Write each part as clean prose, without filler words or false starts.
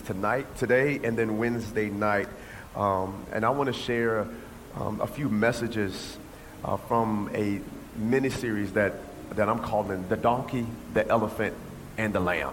today, and then Wednesday night. And I want to share a few messages from a mini-series that I'm calling The Donkey, the Elephant, and the Lamb.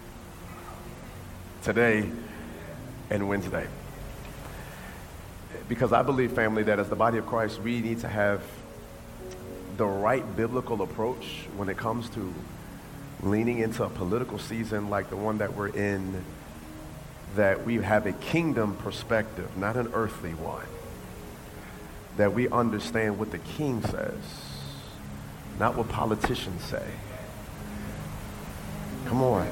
Today and Wednesday. Because I believe, family, that as the body of Christ, we need to have the right biblical approach when it comes to leaning into a political season like the one that we're in, that we have a kingdom perspective, not an earthly one. That we understand what the king says, not what politicians say. Come on.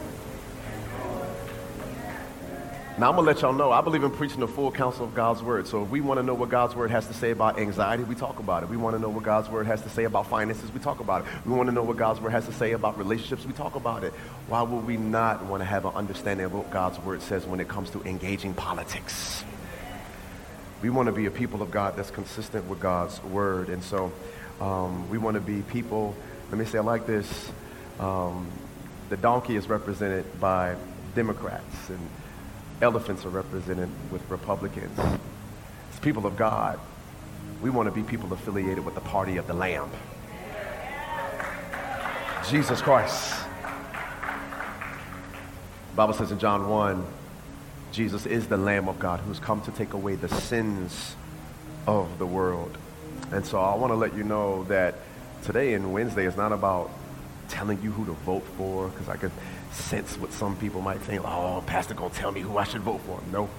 Now, I'm going to let y'all know, I believe in preaching the full counsel of God's word. So if we want to know what God's word has to say about anxiety, we talk about it. We want to know what God's word has to say about finances, we talk about it. We want to know what God's word has to say about relationships, we talk about it. Why would we not want to have an understanding of what God's word says when it comes to engaging politics? We want to be a people of God that's consistent with God's word. And so we want to be people, let me say it like this, the donkey is represented by Democrats, and elephants are represented with Republicans. As people of God, we want to be people affiliated with the party of the Lamb. Jesus Christ. The Bible says in John 1, Jesus is the Lamb of God who's come to take away the sins of the world. And so I want to let you know that today and Wednesday is not about telling you who to vote for, because I could sense what some people might think, oh, pastor gonna tell me who I should vote for. No.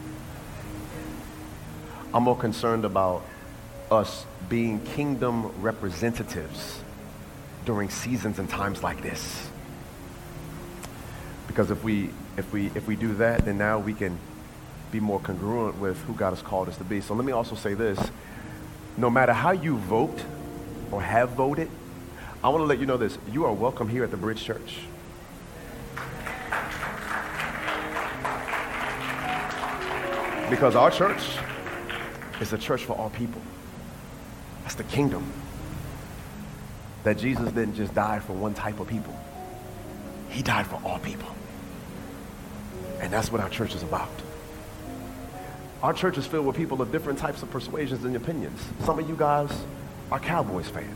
I'm more concerned about us being kingdom representatives during seasons and times like this. Because if we do that, then now we can be more congruent with who God has called us to be. So let me also say this. No matter how you vote or have voted, I want to let you know this. You are welcome here at the Bridge Church. Because our church is a church for all people. That's the kingdom. That Jesus didn't just die for one type of people. He died for all people. And that's what our church is about. Our church is filled with people of different types of persuasions and opinions. Some of you guys are Cowboys fans.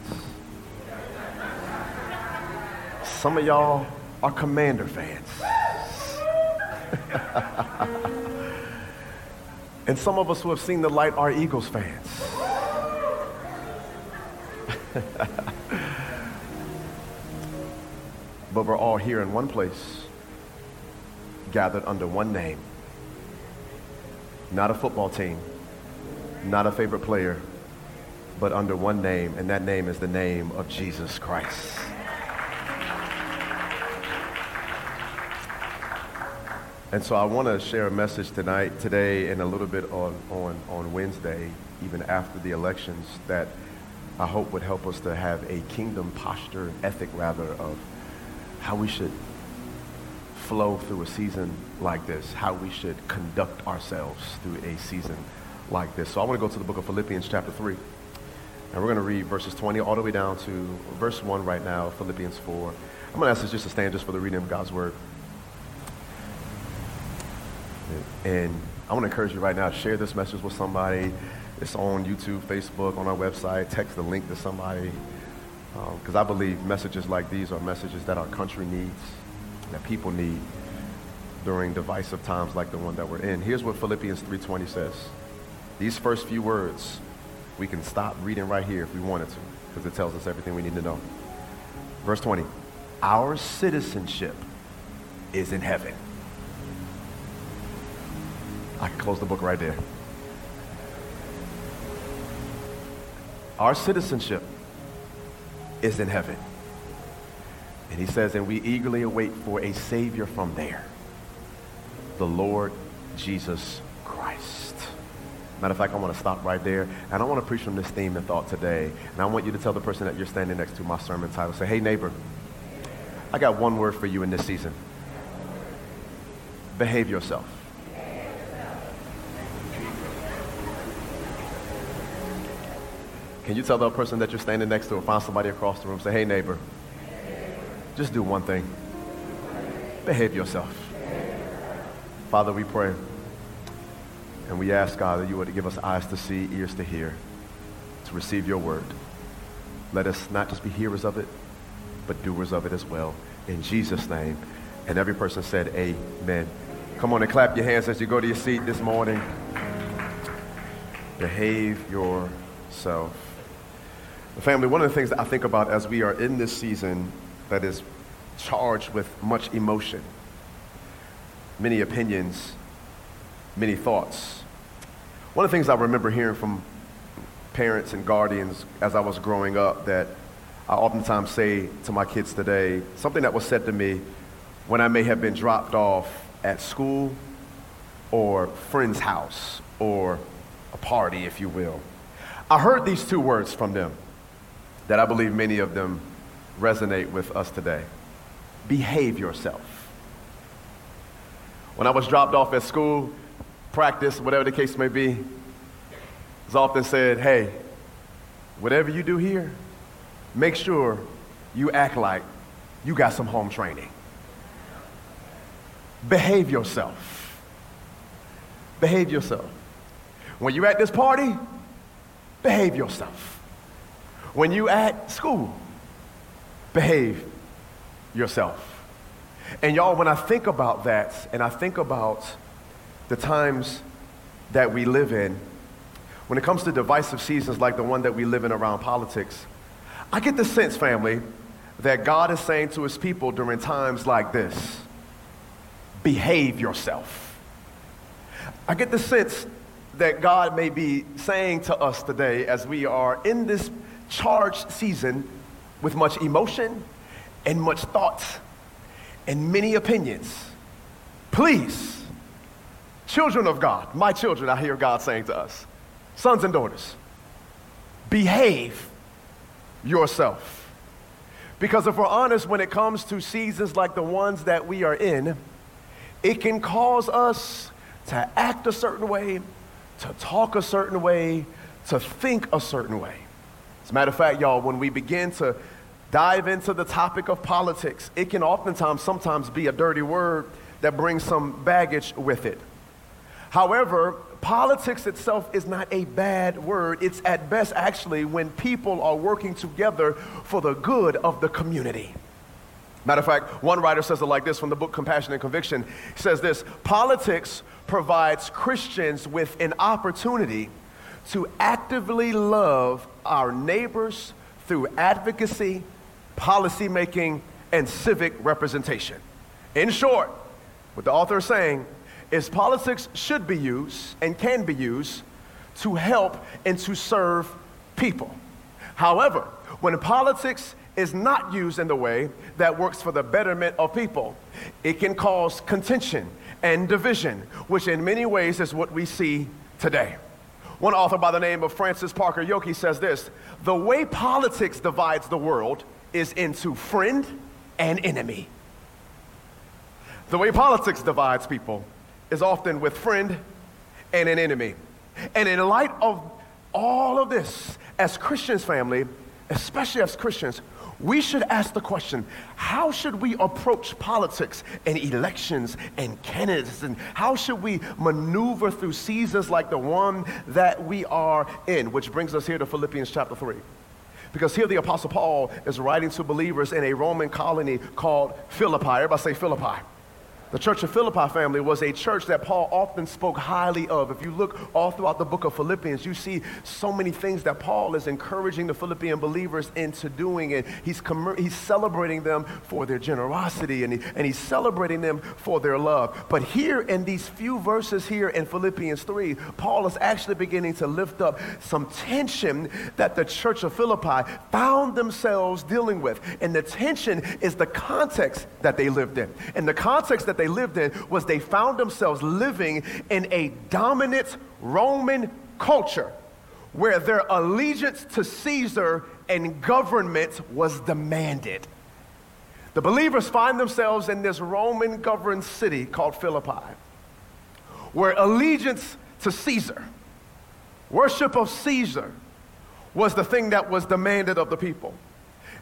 Some of y'all are Commander fans. And some of us who have seen the light are Eagles fans. But we're all here in one place, gathered under one name. Not a football team, not a favorite player, but under one name, and that name is the name of Jesus Christ. And so I want to share a message today, and a little bit on Wednesday, even after the elections, that I hope would help us to have a kingdom posture, ethic rather, of how we should flow through a season like this, how we should conduct ourselves through a season like this. So I want to go to the book of Philippians chapter 3. And we're going to read verses 20 all the way down to verse 1 right now, Philippians 4. I'm going to ask us just to stand just for the reading of God's word. And I want to encourage you right now, share this message with somebody. It's on YouTube, Facebook, on our website. Text the link to somebody. Because I believe messages like these are messages that our country needs, that people need during divisive times like the one that we're in. Here's what Philippians 3:20 says. These first few words, we can stop reading right here if we wanted to, because it tells us everything we need to know. Verse 20, our citizenship is in heaven. I can close the book right there. Our citizenship is in heaven. And he says, and we eagerly await for a Savior from there, the Lord Jesus Christ. Matter of fact, I want to stop right there. And I want to preach from this theme and thought today. And I want you to tell the person that you're standing next to my sermon title. Say, hey, neighbor, I got one word for you in this season. Behave yourself. Can you tell the person that you're standing next to or find somebody across the room, say, hey, neighbor, just do one thing. Behave yourself. Father, we pray and we ask, God, that you would give us eyes to see, ears to hear, to receive your word. Let us not just be hearers of it, but doers of it as well. In Jesus' name. And every person said, amen. Come on and clap your hands as you go to your seat this morning. Behave yourself. Family, one of the things that I think about as we are in this season that is charged with much emotion, many opinions, many thoughts. One of the things I remember hearing from parents and guardians as I was growing up that I oftentimes say to my kids today, something that was said to me when I may have been dropped off at school or friend's house or a party, if you will. I heard these two words from them that I believe many of them resonate with us today. Behave yourself. When I was dropped off at school, practice, whatever the case may be, it's often said, hey, whatever you do here, make sure you act like you got some home training. Behave yourself. Behave yourself. When you're at this party, behave yourself. When you at school, behave yourself. And y'all, when I think about that, and I think about the times that we live in, when it comes to divisive seasons like the one that we live in around politics, I get the sense, family, that God is saying to his people during times like this, behave yourself. I get the sense that God may be saying to us today as we are in this charged season with much emotion and much thought and many opinions. Please, children of God, my children, I hear God saying to us, sons and daughters, behave yourself. Because if we're honest, when it comes to seasons like the ones that we are in, it can cause us to act a certain way, to talk a certain way, to think a certain way. As a matter of fact, y'all, when we begin to dive into the topic of politics, it can sometimes be a dirty word that brings some baggage with it. However, politics itself is not a bad word. It's at best actually when people are working together for the good of the community. Matter of fact, one writer says it like this from the book Compassion and Conviction. He says this: politics provides Christians with an opportunity to actively love our neighbors through advocacy, policymaking, and civic representation. In short, what the author is saying is politics should be used and can be used to help and to serve people. However, when politics is not used in the way that works for the betterment of people, it can cause contention and division, which in many ways is what we see today. One author by the name of Francis Parker Yockey says this: the way politics divides the world is into friend and enemy. The way politics divides people is often with friend and an enemy. And in light of all of this, as Christians, family, especially as Christians, we should ask the question, how should we approach politics and elections and candidates, and how should we maneuver through seasons like the one that we are in? Which brings us here to Philippians chapter 3. Because here the Apostle Paul is writing to believers in a Roman colony called Philippi. Everybody say Philippi. The church of Philippi, family, was a church that Paul often spoke highly of. If you look all throughout the book of Philippians, you see so many things that Paul is encouraging the Philippian believers into doing, and he's celebrating them for their generosity, and he's celebrating them for their love. But here in these few verses here in Philippians 3, Paul is actually beginning to lift up some tension that the church of Philippi found themselves dealing with. And the tension is the context that they lived in. And the context that they lived in was they found themselves living in a dominant Roman culture where their allegiance to Caesar and government was demanded. The believers find themselves in this Roman governed city called Philippi, where allegiance to Caesar, worship of Caesar, was the thing that was demanded of the people.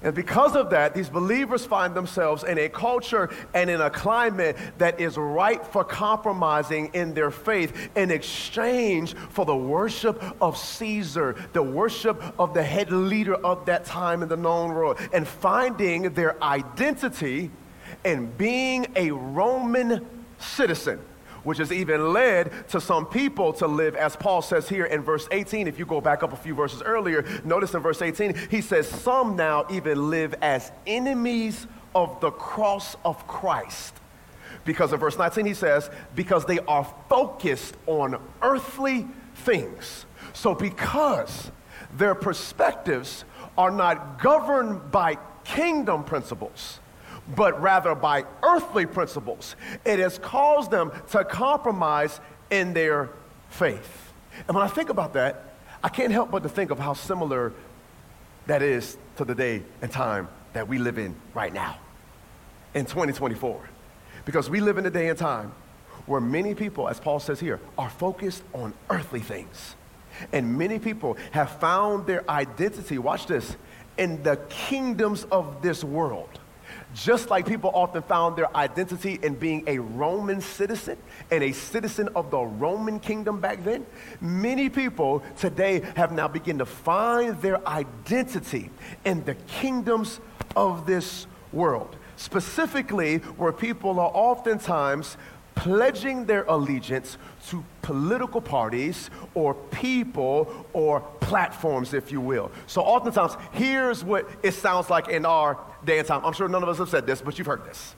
And because of that, these believers find themselves in a culture and in a climate that is ripe for compromising in their faith in exchange for the worship of Caesar, the worship of the head leader of that time in the known world, and finding their identity in being a Roman citizen, which has even led to some people to live, as Paul says here in verse 18. If you go back up a few verses earlier, notice in verse 18, he says, some now even live as enemies of the cross of Christ. Because in verse 19, he says, because they are focused on earthly things. So because their perspectives are not governed by kingdom principles, but rather by earthly principles, it has caused them to compromise in their faith. And when I think about that, I can't help but to think of how similar that is to the day and time that we live in right now, in 2024. Because we live in a day and time where many people, as Paul says here, are focused on earthly things. And many people have found their identity, watch this, in the kingdoms of this world. Just like people often found their identity in being a Roman citizen and a citizen of the Roman kingdom back then, many people today have now begun to find their identity in the kingdoms of this world. Specifically, where people are oftentimes pledging their allegiance to political parties or people or platforms, if you will. So oftentimes, here's what it sounds like in our day and time. I'm sure none of us have said this, but you've heard this.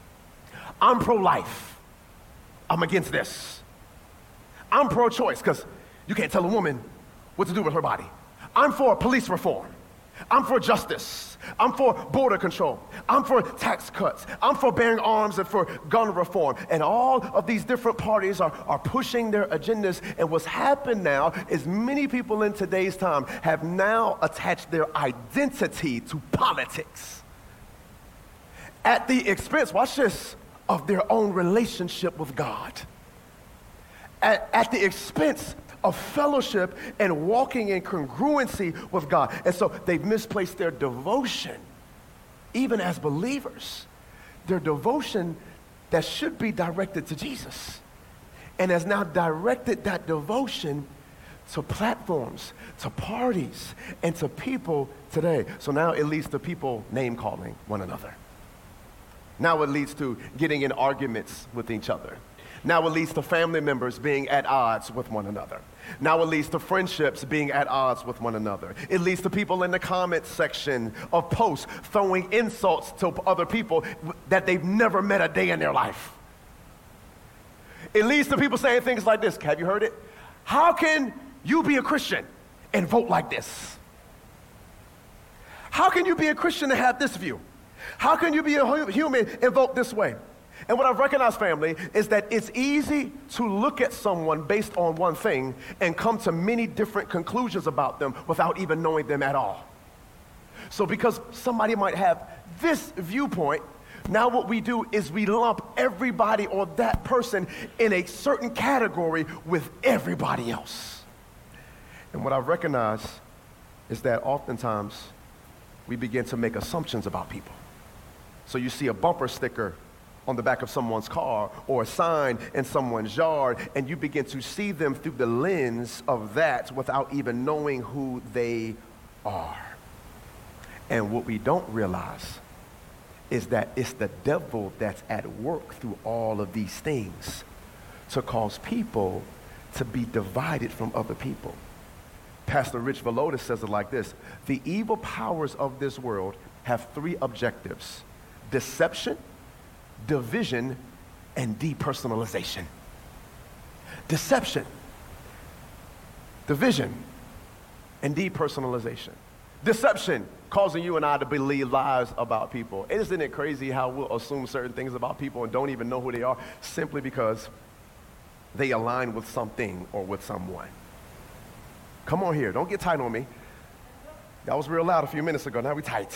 I'm pro-life. I'm against this. I'm pro-choice, because you can't tell a woman what to do with her body. I'm for police reform. I'm for justice. I'm for border control. I'm for tax cuts. I'm for bearing arms and for gun reform. And all of these different parties are pushing their agendas. And what's happened now is many people in today's time have now attached their identity to politics at the expense, watch this, of their own relationship with God. At the expense of fellowship and walking in congruency with God. And so they've misplaced their devotion, even as believers, their devotion that should be directed to Jesus, and has now directed that devotion to platforms, to parties, and to people today. So now it leads to people name-calling one another. Now it leads to getting in arguments with each other. Now it leads to family members being at odds with one another. Now it leads to friendships being at odds with one another. It leads to people in the comment section of posts throwing insults to other people that they've never met a day in their life. It leads to people saying things like this. Have you heard it? How can you be a Christian and vote like this? How can you be a Christian and have this view? How can you be a human and vote this way? And what I've recognized, family, is that it's easy to look at someone based on one thing and come to many different conclusions about them without even knowing them at all. So because somebody might have this viewpoint, now what we do is we lump everybody or that person in a certain category with everybody else. And what I've recognized is that oftentimes we begin to make assumptions about people. So you see a bumper sticker on the back of someone's car or a sign in someone's yard, and you begin to see them through the lens of that without even knowing who they are. And what we don't realize is that it's the devil that's at work through all of these things to cause people to be divided from other people. Pastor Rich Villodas says it like this: the evil powers of this world have three objectives: deception, division, and depersonalization. Deception, division, and depersonalization. Deception, causing you and I to believe lies about people. Isn't it crazy how we'll assume certain things about people and don't even know who they are simply because they align with something or with someone? Come on here, don't get tight on me. That was real loud a few minutes ago, now we tight.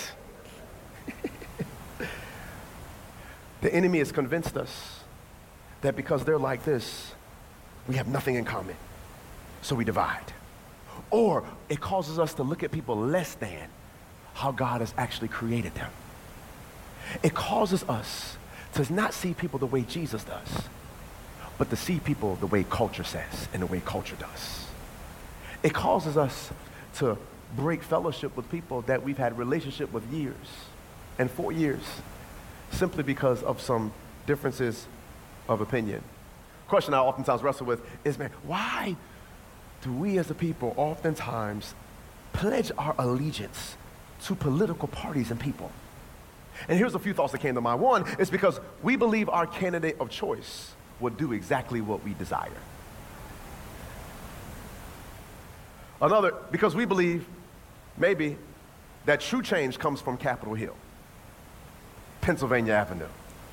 The enemy has convinced us that because they're like this, we have nothing in common, so we divide. Or it causes us to look at people less than how God has actually created them. It causes us to not see people the way Jesus does, but to see people the way culture says and the way culture does. It causes us to break fellowship with people that we've had relationship with years and for years, simply because of some differences of opinion. Question I oftentimes wrestle with is, man, why do we as a people oftentimes pledge our allegiance to political parties and people? And here's a few thoughts that came to mind. One is because we believe our candidate of choice will do exactly what we desire. Another, because we believe maybe that true change comes from Capitol Hill, Pennsylvania Avenue.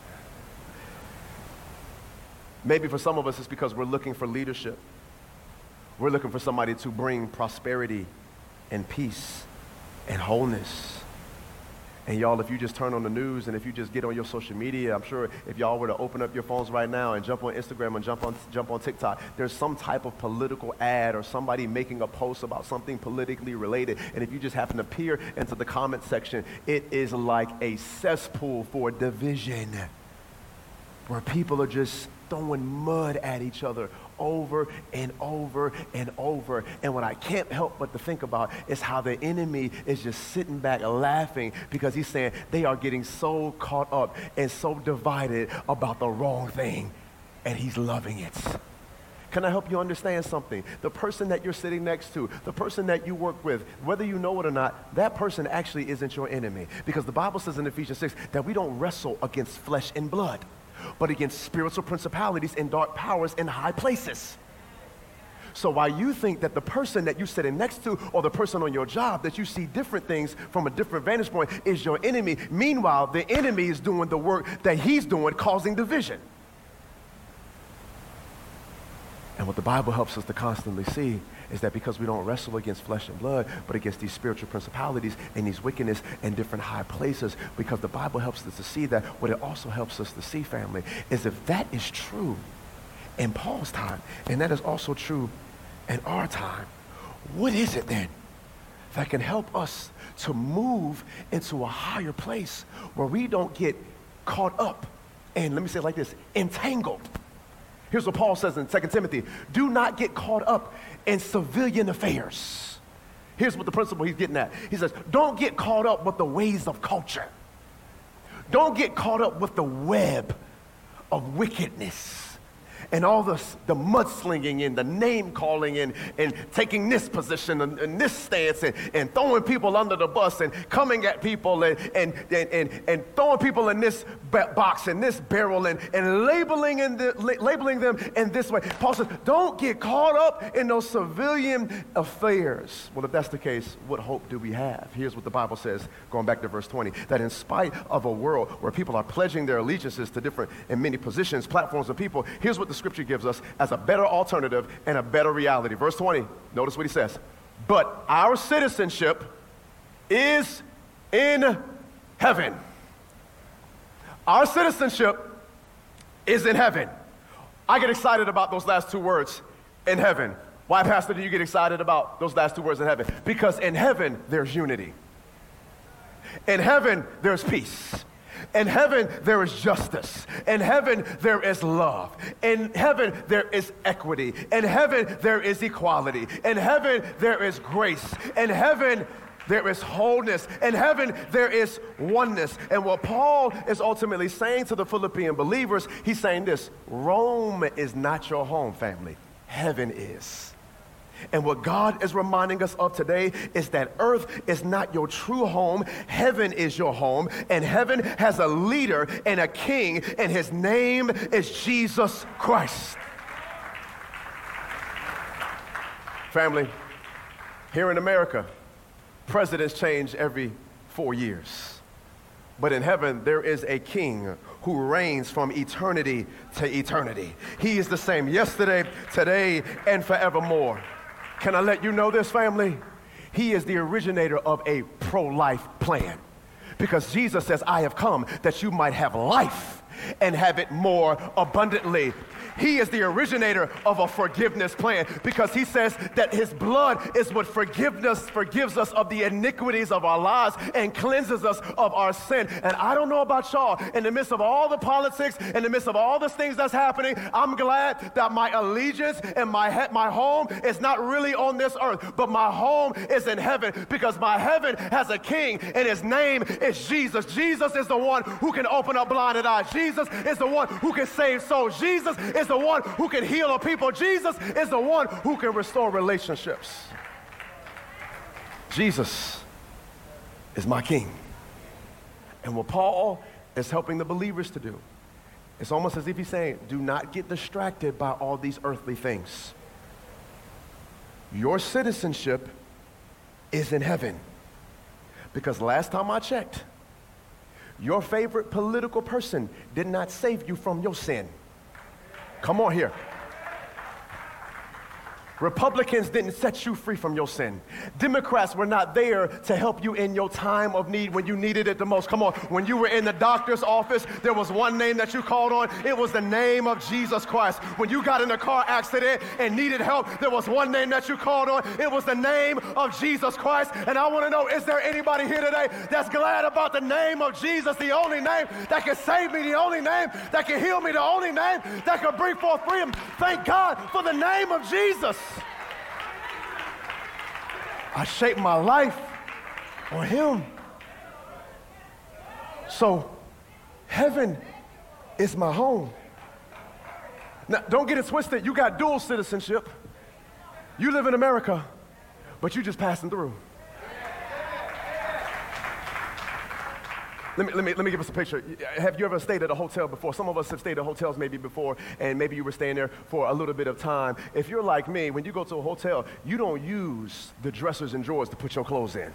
Maybe for some of us it's because we're looking for leadership. We're looking for somebody to bring prosperity and peace and wholeness. And y'all, if you just turn on the news and if you just get on your social media, I'm sure if y'all were to open up your phones right now and jump on Instagram and jump on TikTok, there's some type of political ad or somebody making a post about something politically related. And if you just happen to peer into the comment section, it is like a cesspool for division, where people are just throwing mud at each other over and over and over. And what I can't help but to think about is how the enemy is just sitting back laughing, because he's saying they are getting so caught up and so divided about the wrong thing, and he's loving it. Can I help you understand something? The person that you're sitting next to, the person that you work with, whether you know it or not, that person actually isn't your enemy, because the Bible says in Ephesians 6 that we don't wrestle against flesh and blood, but against spiritual principalities and dark powers in high places. So while you think that the person that you're sitting next to or the person on your job that you see different things from a different vantage point is your enemy, meanwhile, the enemy is doing the work that he's doing, causing division. And what the Bible helps us to constantly see is that because we don't wrestle against flesh and blood, but against these spiritual principalities and these wickedness in different high places, because the Bible helps us to see that, what it also helps us to see, family, is if that is true in Paul's time, and that is also true in our time, what is it then that can help us to move into a higher place where we don't get caught up and, let me say it like this, entangled? Here's what Paul says in 2 Timothy. Do not get caught up in civilian affairs. Here's what the principle he's getting at. He says, don't get caught up with the ways of culture. Don't get caught up with the web of wickedness and all the mudslinging and the name calling and taking this position and this stance and throwing people under the bus and coming at people and throwing people in this box and this barrel and labeling them in this way. Paul says, don't get caught up in those civilian affairs. Well, if that's the case, what hope do we have? Here's what the Bible says, going back to verse 20, that in spite of a world where people are pledging their allegiances to different and many positions, platforms of people, here's what the Scripture gives us as a better alternative and a better reality. Verse 20, notice what he says. But our citizenship is in heaven. Our citizenship is in heaven. I get excited about those last two words, in heaven. Why, Pastor, do you get excited about those last two words, in heaven? Because in heaven, there's unity. In heaven, there's peace. In heaven, there is justice. In heaven, there is love. In heaven, there is equity. In heaven, there is equality. In heaven, there is grace. In heaven, there is wholeness. In heaven, there is oneness. And what Paul is ultimately saying to the Philippian believers, he's saying this: Rome is not your home, family. Heaven is. And what God is reminding us of today is that earth is not your true home. Heaven is your home. And heaven has a leader and a king, and his name is Jesus Christ. Family, here in America, presidents change every 4 years. But in heaven, there is a king who reigns from eternity to eternity. He is the same yesterday, today, and forevermore. Can I let you know this, family? He is the originator of a pro-life plan. Because Jesus says, I have come that you might have life and have it more abundantly. He is the originator of a forgiveness plan because he says that his blood is what forgives us of the iniquities of our lives and cleanses us of our sin. And I don't know about y'all, in the midst of all the politics, in the midst of all the things that's happening, I'm glad that my allegiance and my home is not really on this earth, but my home is in heaven because my heaven has a king and his name is Jesus. Jesus is the one who can open up blinded eyes. Jesus is the one who can save souls. Jesus is the one who can heal a people. Jesus is the one who can restore relationships. Jesus is my king. And what Paul is helping the believers to do, it's almost as if he's saying, do not get distracted by all these earthly things. Your citizenship is in heaven. Because last time I checked, your favorite political person did not save you from your sin. Come on here. Republicans didn't set you free from your sin. Democrats were not there to help you in your time of need when you needed it the most. Come on, when you were in the doctor's office, there was one name that you called on. It was the name of Jesus Christ. When you got in a car accident and needed help, there was one name that you called on. It was the name of Jesus Christ. And I want to know, is there anybody here today that's glad about the name of Jesus, the only name that can save me, the only name that can heal me, the only name that can bring forth freedom? Thank God for the name of Jesus. I shape my life on him. So heaven is my home. Now, don't get it twisted. You got dual citizenship. You live in America, but you just passing through. Let me give us a picture. Have you ever stayed at a hotel before? Some of us have stayed at hotels maybe before, and maybe you were staying there for a little bit of time. If you're like me, when you go to a hotel, you don't use the dressers and drawers to put your clothes in.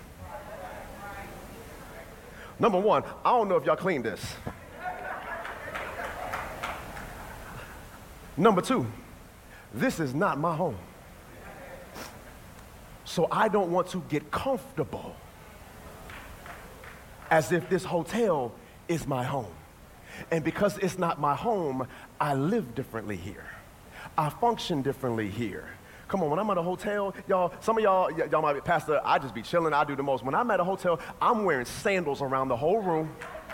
Number one, I don't know if y'all cleaned this. Number two, this is not my home. So I don't want to get comfortable as if this hotel is my home. And because it's not my home, I live differently here. I function differently here. Come on, when I'm at a hotel, y'all, some of y'all might be, Pastor, I just be chilling, I do the most. When I'm at a hotel, I'm wearing sandals around the whole room.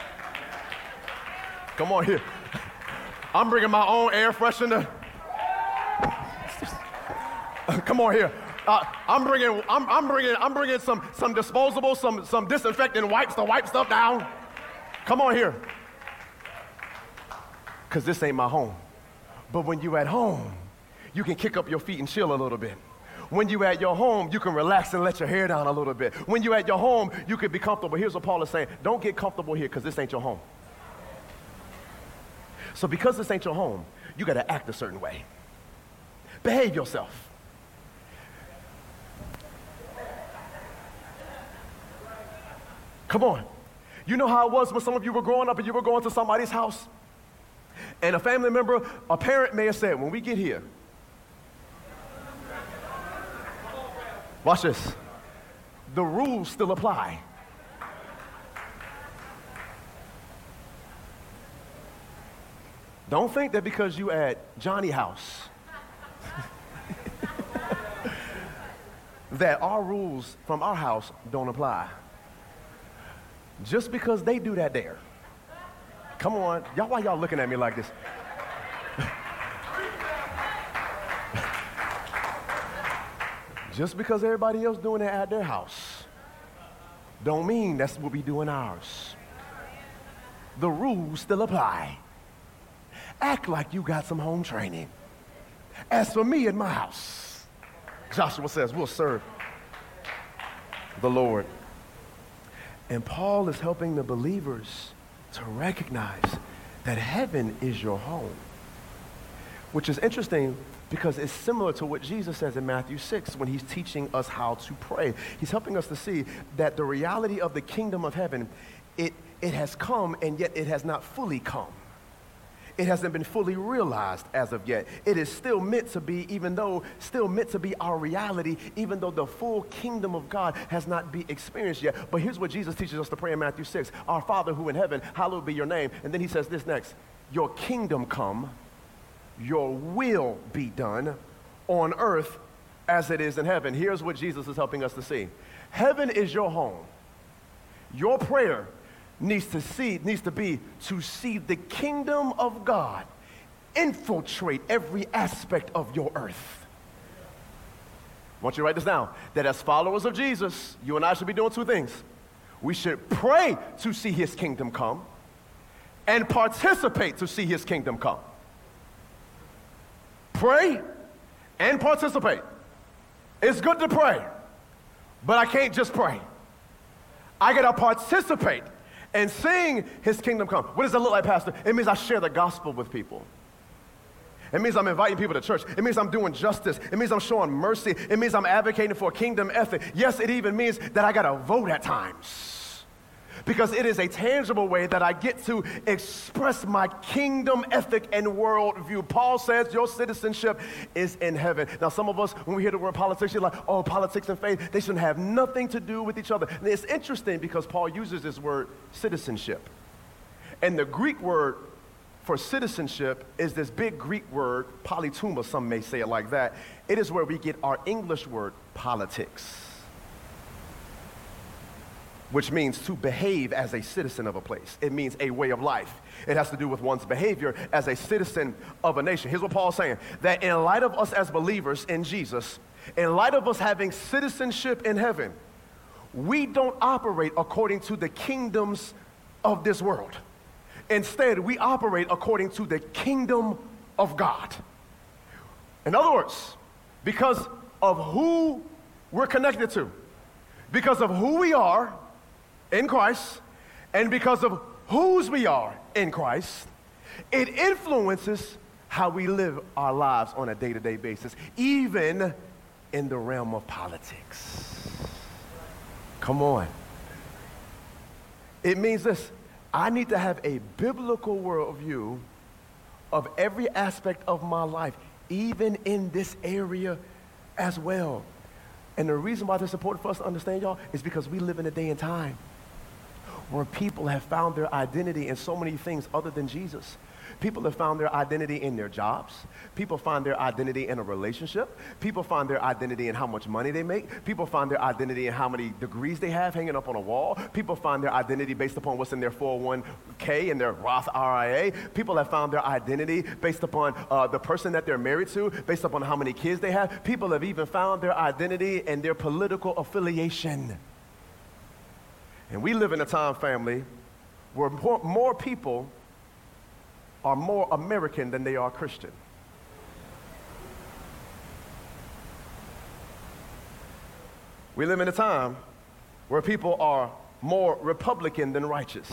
Come on here. I'm bringing my own air freshener. Come on here. I'm bringing some disposable, some disinfectant wipes to wipe stuff down. Come on here. Because this ain't my home. But when you at home, you can kick up your feet and chill a little bit. When you at your home, you can relax and let your hair down a little bit. When you at your home, you can be comfortable. Here's what Paul is saying. Don't get comfortable here because this ain't your home. So because this ain't your home, you got to act a certain way. Behave yourself. Come on. You know how it was when some of you were growing up and you were going to somebody's house? And a family member, a parent may have said, when we get here, watch this, the rules still apply. Don't think that because you at Johnny house that our rules from our house don't apply. Just because they do that there. Come on. Y'all, why y'all looking at me like this? Just because everybody else doing it at their house don't mean that's what we do in ours. The rules still apply. Act like you got some home training. As for me and my house, Joshua says, we'll serve the Lord. And Paul is helping the believers to recognize that heaven is your home, which is interesting because it's similar to what Jesus says in Matthew 6 when he's teaching us how to pray. He's helping us to see that the reality of the kingdom of heaven, it has come and yet it has not fully come. It hasn't been fully realized as of yet. It is still meant to be, still meant to be our reality, even though the full kingdom of God has not been experienced yet. But here's what Jesus teaches us to pray in Matthew 6. Our Father who in heaven, hallowed be your name. And then he says this next, your kingdom come, your will be done on earth as it is in heaven. Here's what Jesus is helping us to see. Heaven is your home. Your prayer needs to be to see the kingdom of God infiltrate every aspect of your earth. I want you to write this down, that as followers of Jesus, you and I should be doing two things. We should pray to see his kingdom come and participate to see his kingdom come. Pray and participate. It's good to pray, but I can't just pray. I got to participate in seeing his kingdom come. What does that look like, Pastor? It means I share the gospel with people. It means I'm inviting people to church. It means I'm doing justice. It means I'm showing mercy. It means I'm advocating for a kingdom ethic. Yes, it even means that I got to vote at times, because it is a tangible way that I get to express my kingdom ethic and worldview. Paul says your citizenship is in heaven. Now, some of us, when we hear the word politics, you're like, oh, politics and faith, they shouldn't have nothing to do with each other. And it's interesting because Paul uses this word citizenship. And the Greek word for citizenship is this big Greek word, polytuma, some may say it like that. It is where we get our English word politics, which means to behave as a citizen of a place. It means a way of life. It has to do with one's behavior as a citizen of a nation. Here's what Paul's saying, that in light of us as believers in Jesus, in light of us having citizenship in heaven, we don't operate according to the kingdoms of this world. Instead, we operate according to the kingdom of God. In other words, because of who we're connected to, because of who we are in Christ, and because of whose we are in Christ, it influences how we live our lives on a day-to-day basis, even in the realm of politics. Come on. It means this: I need to have a biblical worldview of every aspect of my life, even in this area as well. And the reason why this is important for us to understand, y'all, is because we live in a day and time where people have found their identity in so many things other than Jesus. People have found their identity in their jobs. People find their identity in a relationship. People find their identity in how much money they make. People find their identity in how many degrees they have hanging up on a wall. People find their identity based upon what's in their 401k and their Roth IRA. People have found their identity based upon the person that they're married to, based upon how many kids they have. People have even found their identity in their political affiliation. And we live in a time, family, where more people are more American than they are Christian. We live in a time where people are more Republican than righteous.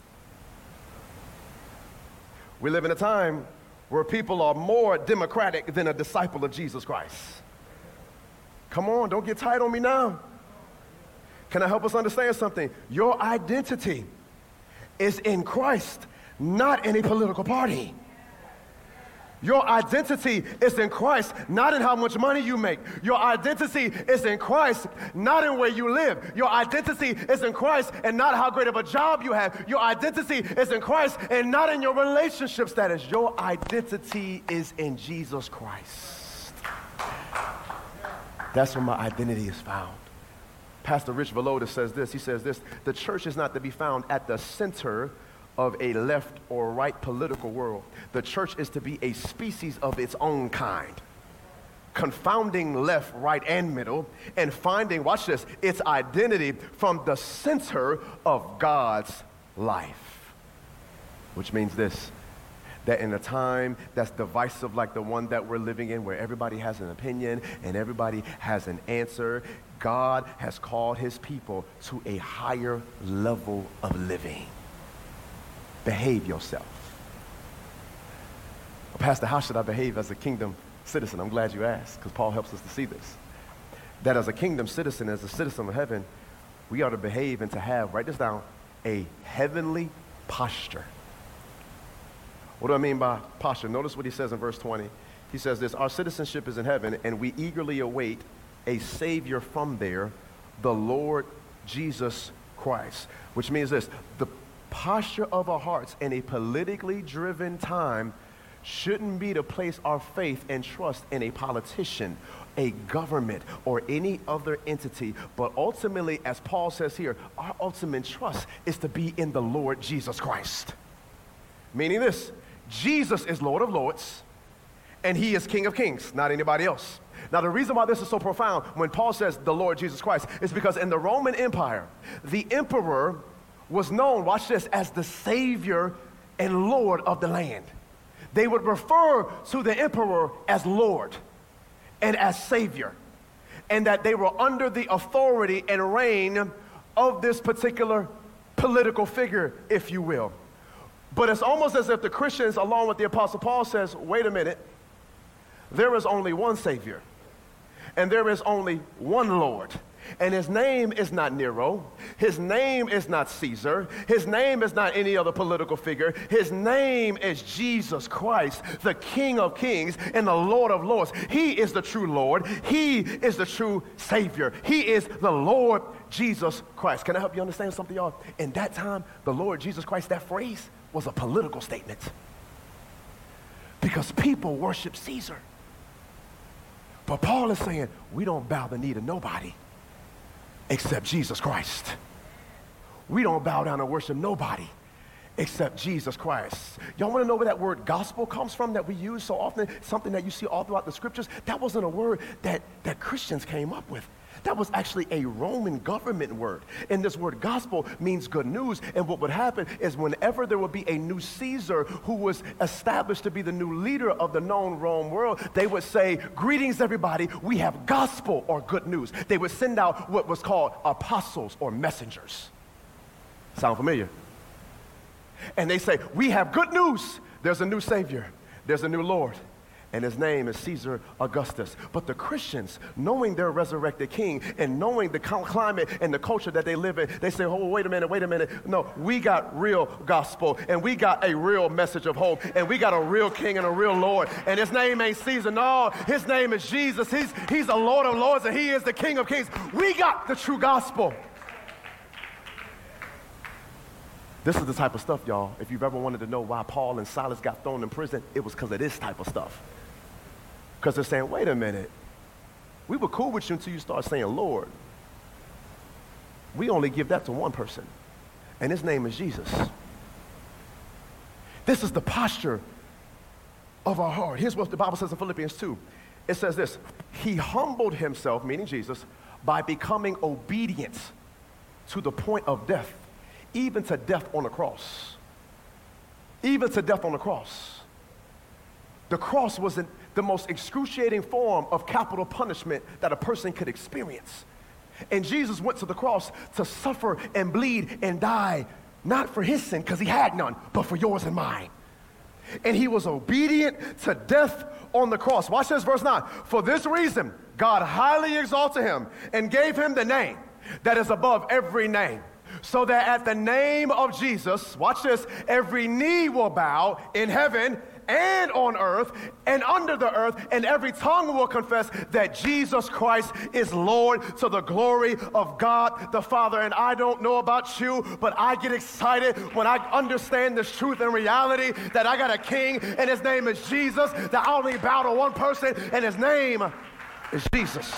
We live in a time where people are more democratic than a disciple of Jesus Christ. Come on, don't get tight on me now. Can I help us understand something? Your identity is in Christ, not in a political party. Your identity is in Christ, not in how much money you make. Your identity is in Christ, not in where you live. Your identity is in Christ and not how great of a job you have. Your identity is in Christ and not in your relationship status. Your identity is in Jesus Christ. That's where my identity is found. Pastor Rich Villodas says this. He says this: the church is not to be found at the center of a left or right political world. The church is to be a species of its own kind, confounding left, right, and middle, and finding, watch this, its identity from the center of God's life. Which means this, that in a time that's divisive like the one that we're living in, where everybody has an opinion and everybody has an answer, God has called his people to a higher level of living. Behave yourself. Well, Pastor, how should I behave as a kingdom citizen? I'm glad you asked, because Paul helps us to see this. That as a kingdom citizen, as a citizen of heaven, we are to behave and to have, write this down, a heavenly posture. What do I mean by posture? Notice what he says in verse 20. He says this: our citizenship is in heaven, and we eagerly await a Savior from there, the Lord Jesus Christ. Which means this: the posture of our hearts in a politically driven time shouldn't be to place our faith and trust in a politician, a government, or any other entity, but ultimately, as Paul says here, our ultimate trust is to be in the Lord Jesus Christ. Meaning this, Jesus is Lord of Lords, and he is King of Kings, not anybody else. Now, the reason why this is so profound when Paul says the Lord Jesus Christ is because in the Roman Empire, the emperor was known, watch this, as the Savior and Lord of the land. They would refer to the emperor as Lord and as Savior, and that they were under the authority and reign of this particular political figure, if you will. But it's almost as if the Christians, along with the Apostle Paul, says, wait a minute, there is only one Savior, and there is only one Lord. And his name is not Nero. His name is not Caesar. His name is not any other political figure. His name is Jesus Christ, the King of Kings and the Lord of Lords. He is the true Lord. He is the true Savior. He is the Lord Jesus Christ. Can I help you understand something, y'all? In that time, the Lord Jesus Christ, that phrase was a political statement. Because people worship Caesar. But Paul is saying, we don't bow the knee to nobody except Jesus Christ. We don't bow down and worship nobody except Jesus Christ. Y'all want to know where that word gospel comes from that we use so often, something that you see all throughout the scriptures? That wasn't a word that Christians came up with. That was actually a Roman government word. And this word gospel means good news. And what would happen is whenever there would be a new Caesar who was established to be the new leader of the known Rome world, they would say, greetings everybody, we have gospel or good news. They would send out what was called apostles or messengers. Sound familiar? And they say, we have good news. There's a new Savior. There's a new Lord. And his name is Caesar Augustus. But the Christians, knowing their resurrected king and knowing the climate and the culture that they live in, they say, oh, wait a minute. No, we got real gospel, and we got a real message of hope, and we got a real king and a real Lord. And his name ain't Caesar. No, his name is Jesus. He's the Lord of Lords, and he is the King of Kings. We got the true gospel. This is the type of stuff, y'all. If you've ever wanted to know why Paul and Silas got thrown in prison, it was because of this type of stuff. Because they're saying, wait a minute, we were cool with you until you start saying Lord. We only give that to one person, and his name is Jesus. This is the posture of our heart. Here's what the Bible says in Philippians 2. It says this, he humbled himself, meaning Jesus, by becoming obedient to the point of death, even to death on the cross. Even to death on the cross. The cross was the most excruciating form of capital punishment that a person could experience. And Jesus went to the cross to suffer and bleed and die, not for his sin, because he had none, but for yours and mine. And he was obedient to death on the cross. Watch this, verse 9. For this reason, God highly exalted him and gave him the name that is above every name, so that at the name of Jesus, watch this, every knee will bow in heaven and on earth and under the earth, and every tongue will confess that Jesus Christ is Lord, to the glory of God the Father. And I don't know about you, but I get excited when I understand this truth and reality that I got a king and his name is Jesus, that I only bow to one person and his name is Jesus.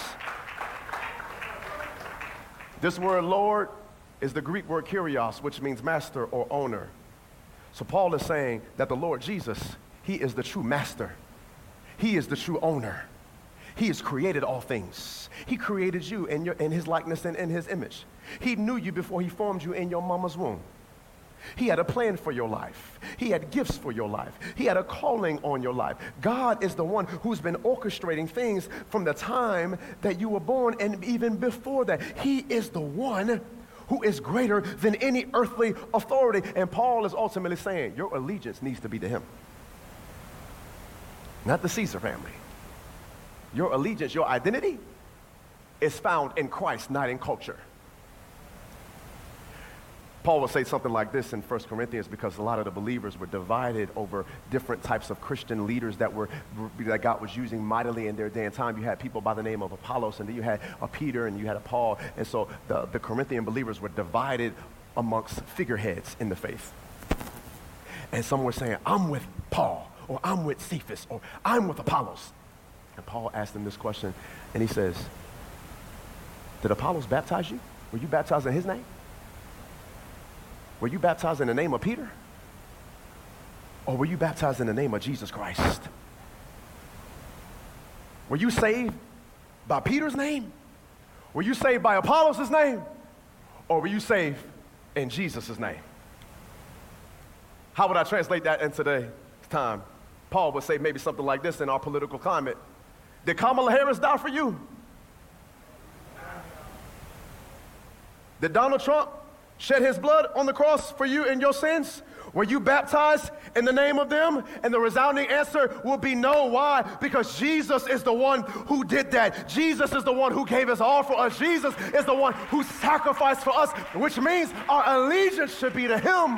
This word Lord is the Greek word kurios, which means master or owner. So Paul is saying that the Lord Jesus, he is the true master. He is the true owner. He has created all things. He created you in his likeness and in his image. He knew you before he formed you in your mama's womb. He had a plan for your life. He had gifts for your life. He had a calling on your life. God is the one who's been orchestrating things from the time that you were born and even before that. He is the one who is greater than any earthly authority. And Paul is ultimately saying your allegiance needs to be to him, not the Caesar family. Your allegiance, your identity is found in Christ, not in culture. Paul will say something like this in 1 Corinthians because a lot of the believers were divided over different types of Christian leaders that God was using mightily in their day and time. You had people by the name of Apollos, and then you had a Peter, and you had a Paul. And so the Corinthian believers were divided amongst figureheads in the faith. And some were saying, I'm with Paul. or I'm with Cephas, or I'm with Apollos. And Paul asked him this question, and he says, did Apollos baptize you? Were you baptized in his name? Were you baptized in the name of Peter? Or were you baptized in the name of Jesus Christ? Were you saved by Peter's name? Were you saved by Apollos' name? Or were you saved in Jesus' name? How would I translate that in today's time? Paul would say maybe something like this in our political climate. Did Kamala Harris die for you? Did Donald Trump shed his blood on the cross for you and your sins? Were you baptized in the name of them? And the resounding answer will be no. Why? Because Jesus is the one who did that. Jesus is the one who gave his all for us. Jesus is the one who sacrificed for us, which means our allegiance should be to him.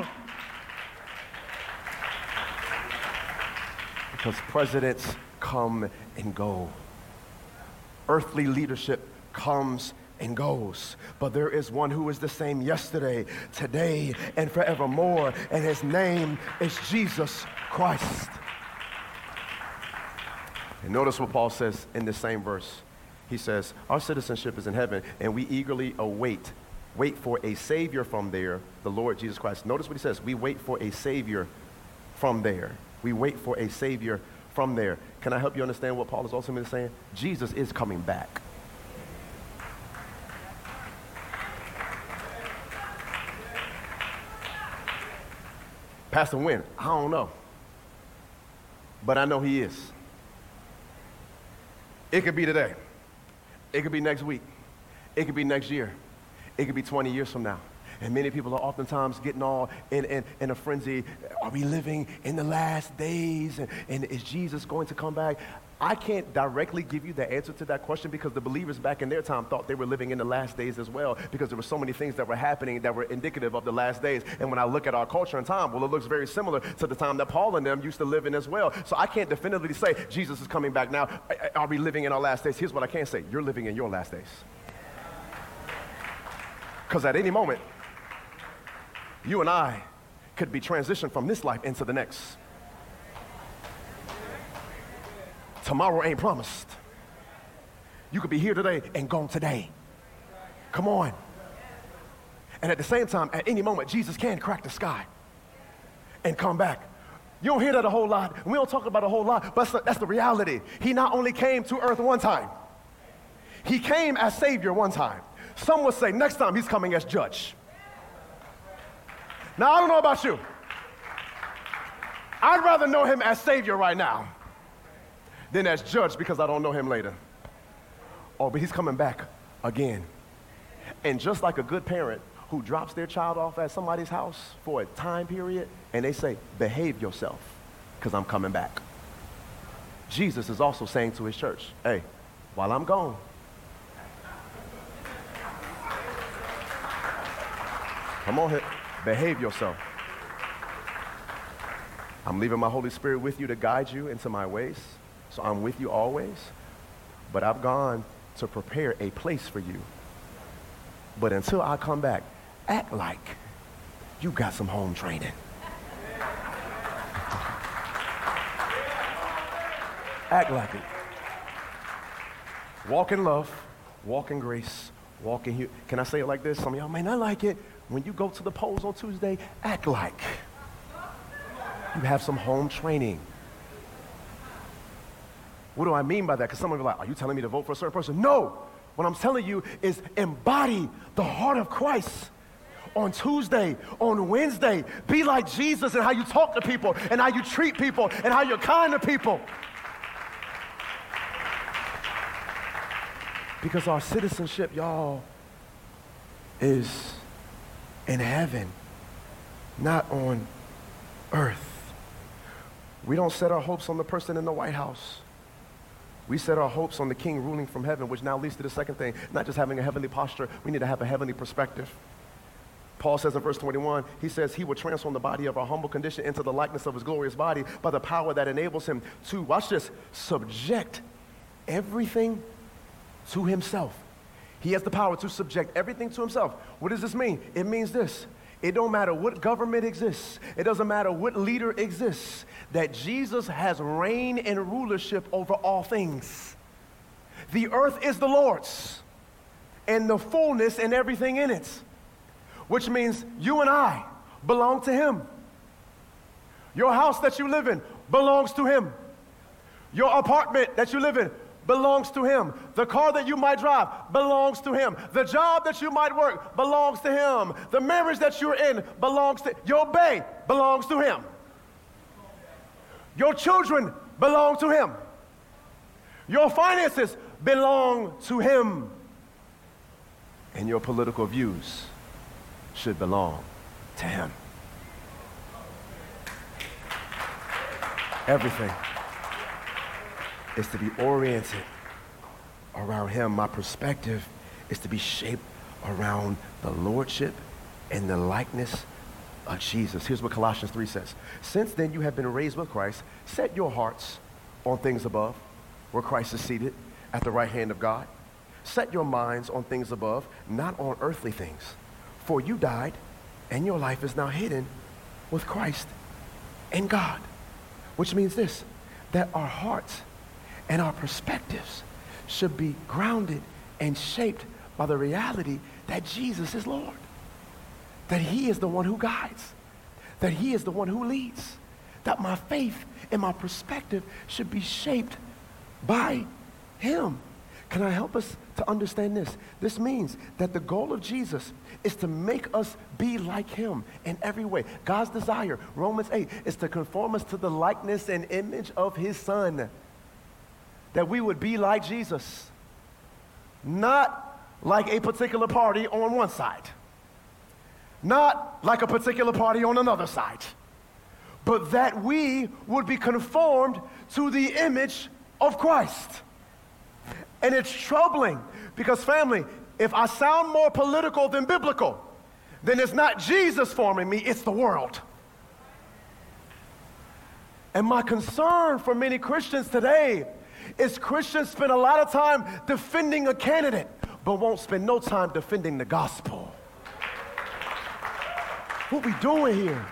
Because presidents come and go. Earthly leadership comes and goes. But there is one who is the same yesterday, today, and forevermore, and his name is Jesus Christ. And notice what Paul says in this same verse. He says, our citizenship is in heaven, and we eagerly wait for a Savior from there, the Lord Jesus Christ. Notice what he says. We wait for a Savior from there. We wait for a Savior from there. Can I help you understand what Paul is ultimately saying? Jesus is coming back. Pastor, when? I don't know. But I know he is. It could be today. It could be next week. It could be next year. It could be 20 years from now. And many people are oftentimes getting all in a frenzy. Are we living in the last days? And is Jesus going to come back? I can't directly give you the answer to that question because the believers back in their time thought they were living in the last days as well because there were so many things that were happening that were indicative of the last days. And when I look at our culture and time, well, it looks very similar to the time that Paul and them used to live in as well. So I can't definitively say Jesus is coming back now. Are we living in our last days? Here's what I can say. You're living in your last days. Because at any moment, you and I could be transitioned from this life into the next. Tomorrow ain't promised. You could be here today and gone today. Come on. And at the same time, at any moment, Jesus can crack the sky and come back. You don't hear that a whole lot, and we don't talk about it a whole lot, but that's the reality. He not only came to earth one time, he came as Savior one time. Some would say next time he's coming as judge. Now, I don't know about you. I'd rather know him as Savior right now than as judge because I don't know him later. Oh, but he's coming back again. And just like a good parent who drops their child off at somebody's house for a time period and they say, behave yourself because I'm coming back. Jesus is also saying to his church, hey, while I'm gone, come on here. Behave yourself. I'm leaving my Holy Spirit with you to guide you into my ways. So I'm with you always. But I've gone to prepare a place for you. But until I come back, act like you got some home training. Act like it. Walk in love, walk in grace, walk in humility. Can I say it like this? Some of y'all may not like it. When you go to the polls on Tuesday, act like you have some home training. What do I mean by that? Because some of you are like, are you telling me to vote for a certain person? No. What I'm telling you is embody the heart of Christ on Tuesday, on Wednesday. Be like Jesus in how you talk to people and how you treat people and how you're kind to people. Because our citizenship, y'all, is in heaven, not on earth. We don't set our hopes on the person in the White House. We set our hopes on the King ruling from heaven, which now leads to the second thing, not just having a heavenly posture, we need to have a heavenly perspective. Paul says in verse 21, he says he will transform the body of our humble condition into the likeness of his glorious body by the power that enables him to, watch this, subject everything to himself. He has the power to subject everything to himself. What does this mean? It means this. It don't matter what government exists. It doesn't matter what leader exists. That Jesus has reign and rulership over all things. The earth is the Lord's and the fullness and everything in it. Which means you and I belong to him. Your house that you live in belongs to him. Your apartment that you live in belongs to him. The car that you might drive belongs to him. The job that you might work belongs to him. The marriage that you're in belongs to your bae belongs to him. Your children belong to him. Your finances belong to him. And your political views should belong to him. Everything is to be oriented around him. My perspective is to be shaped around the lordship and the likeness of Jesus. Here's what Colossians 3 says. Since then you have been raised with Christ, set your hearts on things above, where Christ is seated at the right hand of God. Set your minds on things above, not on earthly things. For you died, and your life is now hidden with Christ in God. Which means this, that our hearts and our perspectives should be grounded and shaped by the reality that Jesus is Lord. That he is the one who guides. That he is the one who leads. That my faith and my perspective should be shaped by him. Can I help us to understand this? This means that the goal of Jesus is to make us be like him in every way. God's desire, Romans 8, is to conform us to the likeness and image of his Son. That we would be like Jesus. Not like a particular party on one side. Not like a particular party on another side. But that we would be conformed to the image of Christ. And it's troubling because, family, if I sound more political than biblical, then it's not Jesus forming me, it's the world. And my concern for many Christians today is Christians spend a lot of time defending a candidate, but won't spend no time defending the gospel. What we doing here?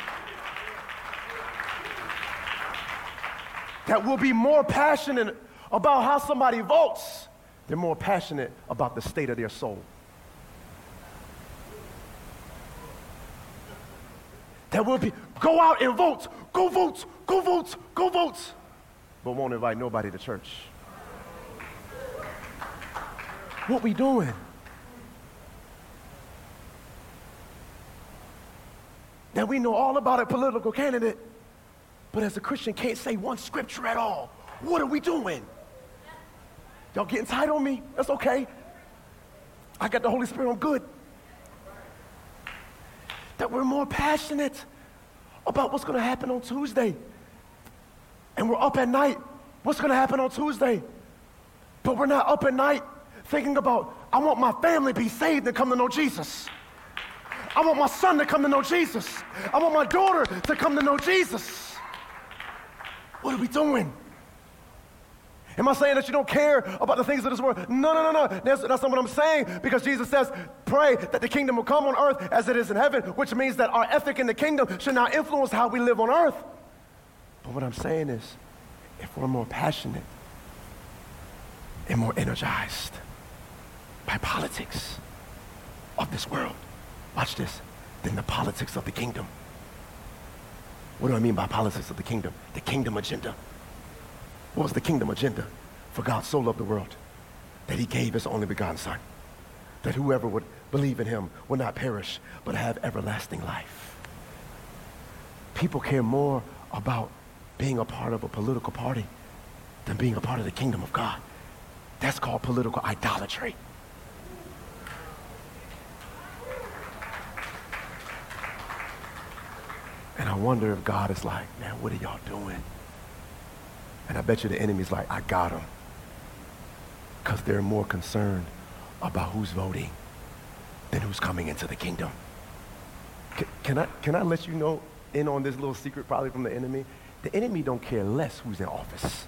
That we'll be more passionate about how somebody votes. They're more passionate about the state of their soul. That will be, go out and vote, go vote, go vote, go vote, but won't invite nobody to church. What we doing? That we know all about a political candidate, but as a Christian can't say one scripture at all. What are we doing? Y'all getting tight on me? That's okay. I got the Holy Spirit, I'm good. That we're more passionate about what's going to happen on Tuesday. And we're up at night, what's going to happen on Tuesday? But we're not up at night thinking about, I want my family to be saved and come to know Jesus. I want my son to come to know Jesus. I want my daughter to come to know Jesus. What are we doing? Am I saying that you don't care about the things of this world? No. That's not what I'm saying, because Jesus says, pray that the kingdom will come on earth as it is in heaven, which means that our ethic in the kingdom should not influence how we live on earth. But what I'm saying is, if we're more passionate and more energized by politics of this world, watch this, than the politics of the kingdom. What do I mean by politics of the kingdom? The kingdom agenda. What was the kingdom agenda? For God so loved the world that he gave his only begotten Son, that whoever would believe in him would not perish, but have everlasting life. People care more about being a part of a political party than being a part of the kingdom of God. That's called political idolatry. And I wonder if God is like, man, what are y'all doing? And I bet you the enemy's like, I got them. Because they're more concerned about who's voting than who's coming into the kingdom. Can I let you know in on this little secret probably from the enemy? The enemy don't care less who's in office.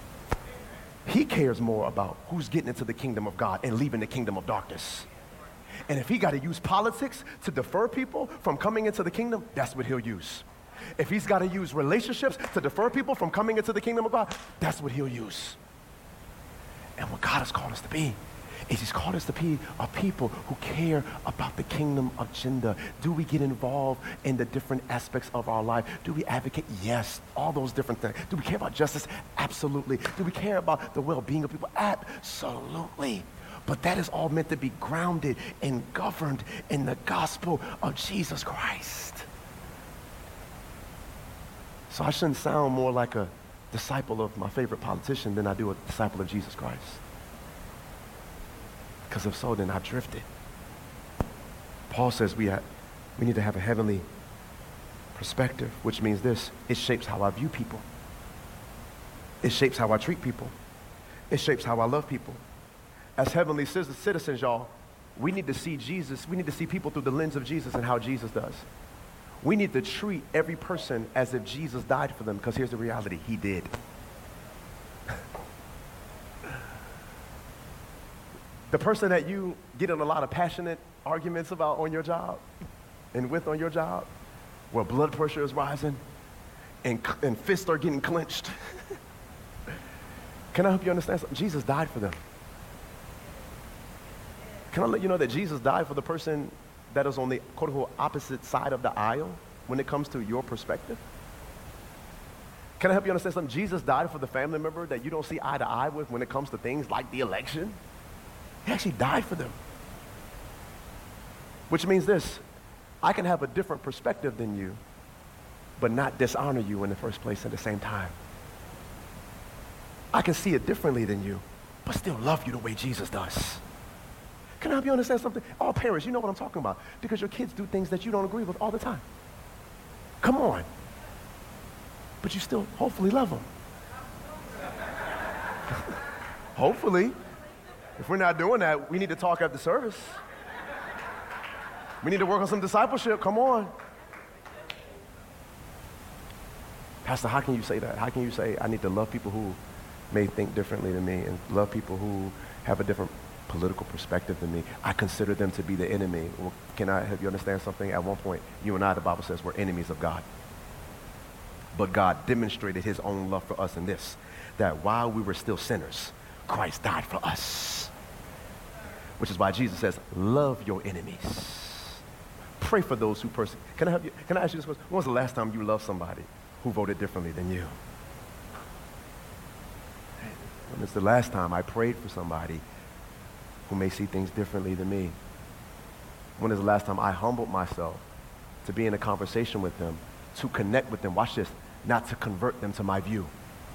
He cares more about who's getting into the kingdom of God and leaving the kingdom of darkness. And if he got to use politics to defer people from coming into the kingdom, that's what he'll use. If he's got to use relationships to defer people from coming into the kingdom of God, that's what he'll use. And what God has called us to be is he's called us to be a people who care about the kingdom agenda. Do we get involved in the different aspects of our life? Do we advocate? Yes, all those different things. Do we care about justice? Absolutely. Do we care about the well-being of people? Absolutely. But that is all meant to be grounded and governed in the gospel of Jesus Christ. So I shouldn't sound more like a disciple of my favorite politician than I do a disciple of Jesus Christ. Because if so, then I've drifted. Paul says we need to have a heavenly perspective, which means this: it shapes how I view people. It shapes how I treat people. It shapes how I love people. As heavenly citizens, y'all, we need to see Jesus. We need to see people through the lens of Jesus and how Jesus does. We need to treat every person as if Jesus died for them, because here's the reality: he did. The person that you get in a lot of passionate arguments about on your job and with on your job, where blood pressure is rising and fists are getting clenched. Can I help you understand something? Jesus died for them. Can I let you know that Jesus died for the person that is on the quote-unquote opposite side of the aisle when it comes to your perspective? Can I help you understand something? Jesus died for the family member that you don't see eye to eye with when it comes to things like the election. He actually died for them. Which means this: I can have a different perspective than you, but not dishonor you in the first place at the same time. I can see it differently than you, but still love you the way Jesus does. Can I help you understand something? All parents, you know what I'm talking about, because your kids do things that you don't agree with all the time. Come on. But you still hopefully love them. Hopefully. If we're not doing that, we need to talk after service. We need to work on some discipleship. Come on. Pastor, how can you say that? How can you say I need to love people who may think differently than me and love people who have a different political perspective than me? I consider them to be the enemy. Well, can I help you understand something? At one point, you and I, the Bible says, we're enemies of God. But God demonstrated his own love for us in this, that while we were still sinners, Christ died for us. Which is why Jesus says, love your enemies. Pray for those who persecute. Can I help you? Can I ask you this question? When was the last time you loved somebody who voted differently than you? When was the last time I prayed for somebody who may see things differently than me? When is the last time I humbled myself to be in a conversation with them, to connect with them? Watch this, not to convert them to my view.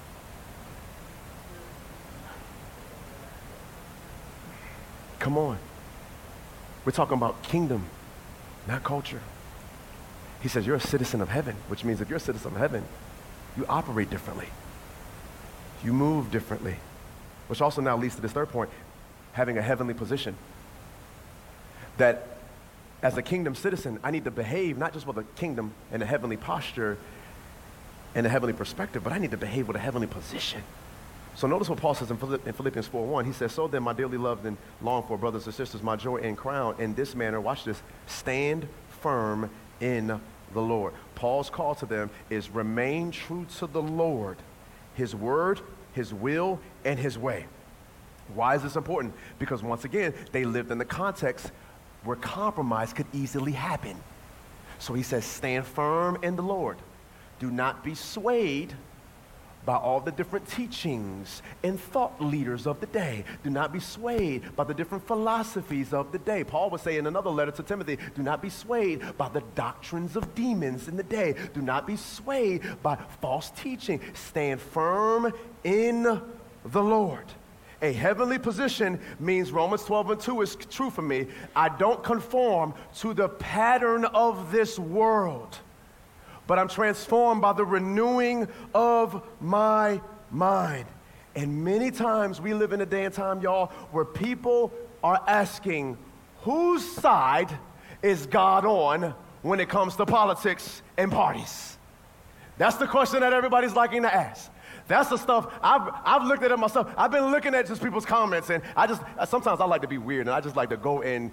Come on. We're talking about kingdom, not culture. He says you're a citizen of heaven, which means if you're a citizen of heaven, you operate differently. You move differently, which also now leads to this third point, having a heavenly position. That as a kingdom citizen, I need to behave not just with a kingdom and a heavenly posture and a heavenly perspective, but I need to behave with a heavenly position. So notice what Paul says in Philippians 4:1. He says, so then, my dearly loved and longed for brothers and sisters, my joy and crown, in this manner, watch this, stand firm in the Lord. Paul's call to them is remain true to the Lord, his word, his will, and his way. Why is this important? Because once again, they lived in the context where compromise could easily happen. So he says, stand firm in the Lord. Do not be swayed by all the different teachings and thought leaders of the day. Do not be swayed by the different philosophies of the day. Paul would say in another letter to Timothy, do not be swayed by the doctrines of demons in the day. Do not be swayed by false teaching. Stand firm in the Lord. A heavenly position means Romans 12:2 is true for me. I don't conform to the pattern of this world, but I'm transformed by the renewing of my mind. And many times we live in a day and time, y'all, where people are asking, whose side is God on when it comes to politics and parties? That's the question that everybody's liking to ask. That's the stuff, I've looked at it myself. I've been looking at just people's comments, and sometimes I like to be weird, and I just like to go and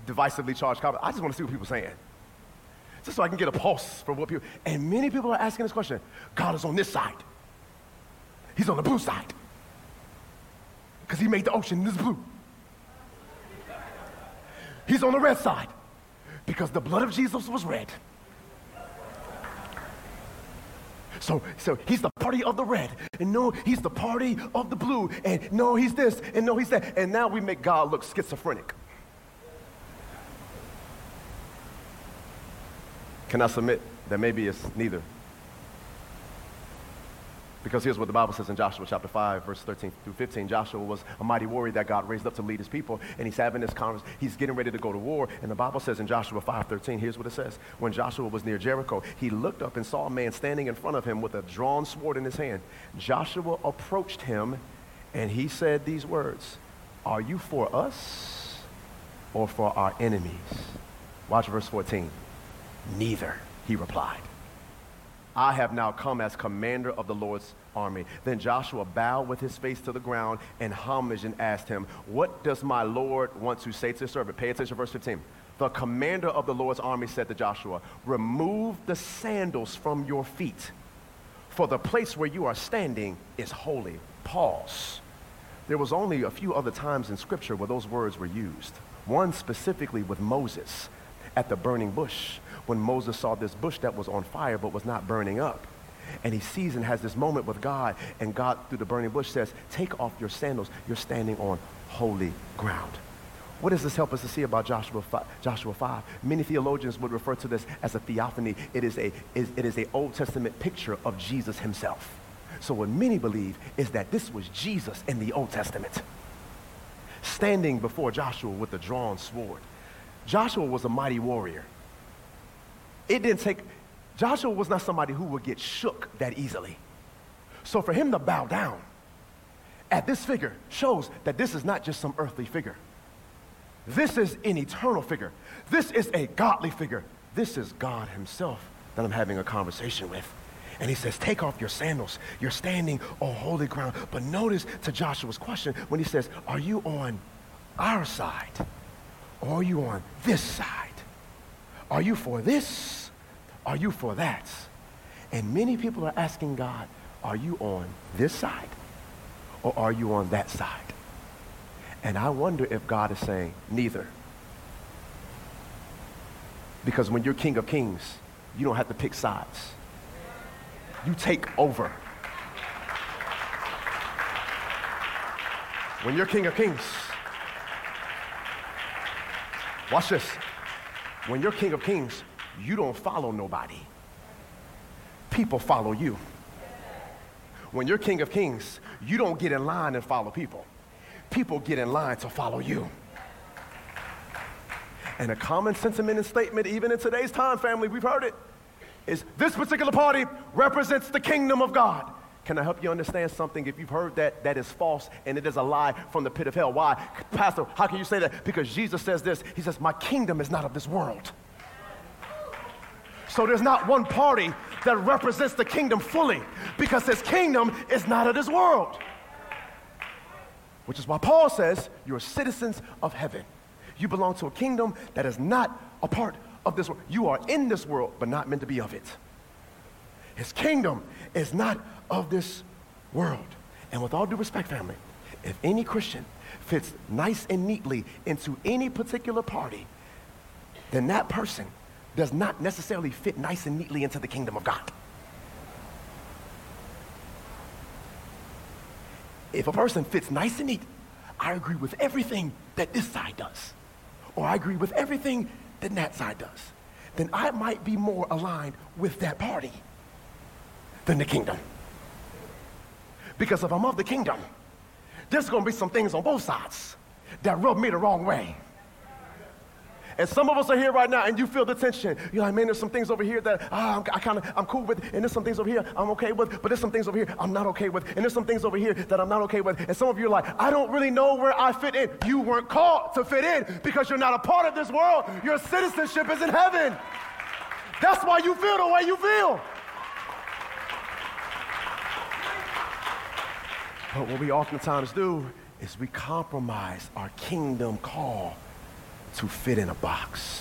divisively charged comments. I just want to see what people are saying. Just so I can get a pulse for what people, and many people are asking this question. God is on this side. He's on the blue side. Because he made the ocean this blue. He's on the red side. Because the blood of Jesus was red. So he's the party of the red, and no, he's the party of the blue, and no, he's this, and no, he's that, and now we make God look schizophrenic. Can I submit that maybe it's neither? Because here's what the Bible says in Joshua chapter 5, verse 13 through 15. Joshua was a mighty warrior that God raised up to lead his people, and he's having this conversation. He's getting ready to go to war, and the Bible says in Joshua 5:13, here's what it says. When Joshua was near Jericho, he looked up and saw a man standing in front of him with a drawn sword in his hand. Joshua approached him, and he said these words, "Are you for us or for our enemies?" Watch verse 14. "Neither," he replied. "I have now come as commander of the Lord's army." Then Joshua bowed with his face to the ground in homage and asked him, "What does my Lord want to say to his servant?" Pay attention to verse 15. The commander of the Lord's army said to Joshua, "Remove the sandals from your feet, for the place where you are standing is holy." Pause. There was only a few other times in Scripture where those words were used. One specifically with Moses at the burning bush, when Moses saw this bush that was on fire but was not burning up. And he sees and has this moment with God, and God through the burning bush says, "Take off your sandals, you're standing on holy ground." What does this help us to see about Joshua 5? Many theologians would refer to this as a theophany. It is a Old Testament picture of Jesus himself. So what many believe is that this was Jesus in the Old Testament, standing before Joshua with a drawn sword. Joshua was a mighty warrior. Joshua was not somebody who would get shook that easily. So for him to bow down at this figure shows that this is not just some earthly figure. This is an eternal figure. This is a godly figure. This is God himself that I'm having a conversation with. And he says, "Take off your sandals. You're standing on holy ground." But notice to Joshua's question when he says, "Are you on our side? Or are you on this side? Are you for this? Are you for that?" And many people are asking God, are you on this side? Or are you on that side? And I wonder if God is saying neither. Because when you're King of Kings, you don't have to pick sides. You take over. When you're King of Kings, watch this. When you're King of Kings, you don't follow nobody. People follow you. When you're King of Kings, you don't get in line and follow people. People get in line to follow you. And a common sentiment and statement, even in today's time, family, we've heard it, is this particular party represents the kingdom of God. Can I help you understand something? If you've heard that, that is false and it is a lie from the pit of hell. Why? Pastor, how can you say that? Because Jesus says this. He says, "My kingdom is not of this world." So there's not one party that represents the kingdom fully, because his kingdom is not of this world. Which is why Paul says, you're citizens of heaven. You belong to a kingdom that is not a part of this world. You are in this world, but not meant to be of it. His kingdom is not of this world. And with all due respect, family, if any Christian fits nice and neatly into any particular party, then that person does not necessarily fit nice and neatly into the kingdom of God. If a person fits nice and neat, I agree with everything that this side does, or I agree with everything that that side does, then I might be more aligned with that party than the kingdom. Because if I'm of the kingdom, there's going to be some things on both sides that rub me the wrong way. And some of us are here right now and you feel the tension. You're like, man, there's some things over here that I'm cool with, and there's some things over here I'm okay with, but there's some things over here I'm not okay with, and there's some things over here that I'm not okay with. And some of you are like, I don't really know where I fit in. You weren't called to fit in because you're not a part of this world. Your citizenship is in heaven. That's why you feel the way you feel. But what we oftentimes do is we compromise our kingdom call to fit in a box.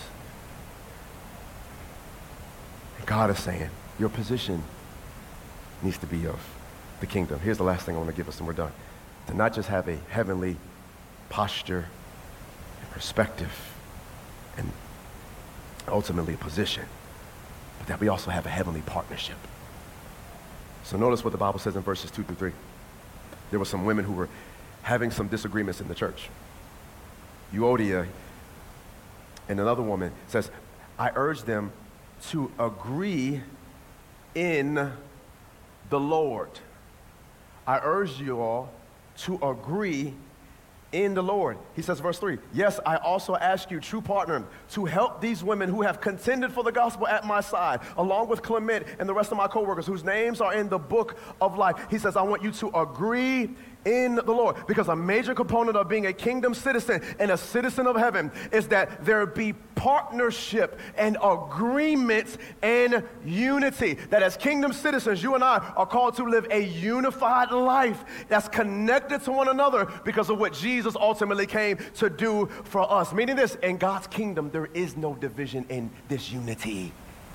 And God is saying, your position needs to be of the kingdom. Here's the last thing I want to give us and we're done. To not just have a heavenly posture and perspective and ultimately a position, but that we also have a heavenly partnership. So notice what the Bible says in verses 2 through 3. There were some women who were having some disagreements in the church. Euodia and another woman says, I urge them to agree in the Lord. I urge you all to agree in the Lord. He says, verse 3, yes, I also ask you, true partner, to help these women who have contended for the gospel at my side, along with Clement and the rest of my co-workers whose names are in the book of life. He says, I want you to agree in the Lord, because a major component of being a kingdom citizen and a citizen of heaven is that there be partnership and agreements and unity. That as kingdom citizens, you and I are called to live a unified life that's connected to one another because of what Jesus ultimately came to do for us. Meaning this, in God's kingdom, there is no division in this unity.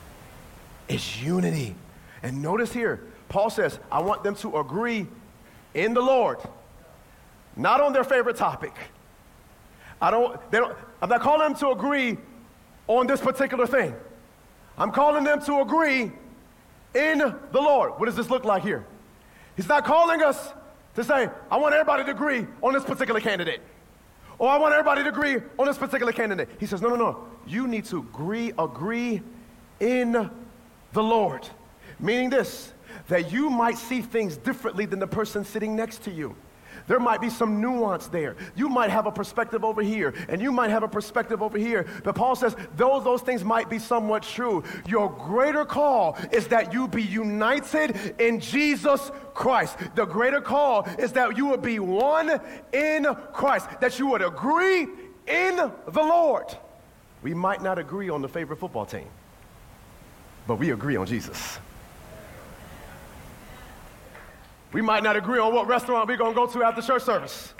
It's unity. And notice here, Paul says, I want them to agree in the Lord, not on their favorite topic. I'm not calling them to agree on this particular thing. I'm calling them to agree in the Lord. What does this look like here? He's not calling us to say, I want everybody to agree on this particular candidate, or I want everybody to agree on this particular candidate. He says, no. You need to agree in the Lord. Meaning this, that you might see things differently than the person sitting next to you. There might be some nuance there. You might have a perspective over here, and you might have a perspective over here. But Paul says those things might be somewhat true. Your greater call is that you be united in Jesus Christ. The greater call is that you would be one in Christ, that you would agree in the Lord. We might not agree on the favorite football team, but we agree on Jesus. We might not agree on what restaurant we're going to go to after church service,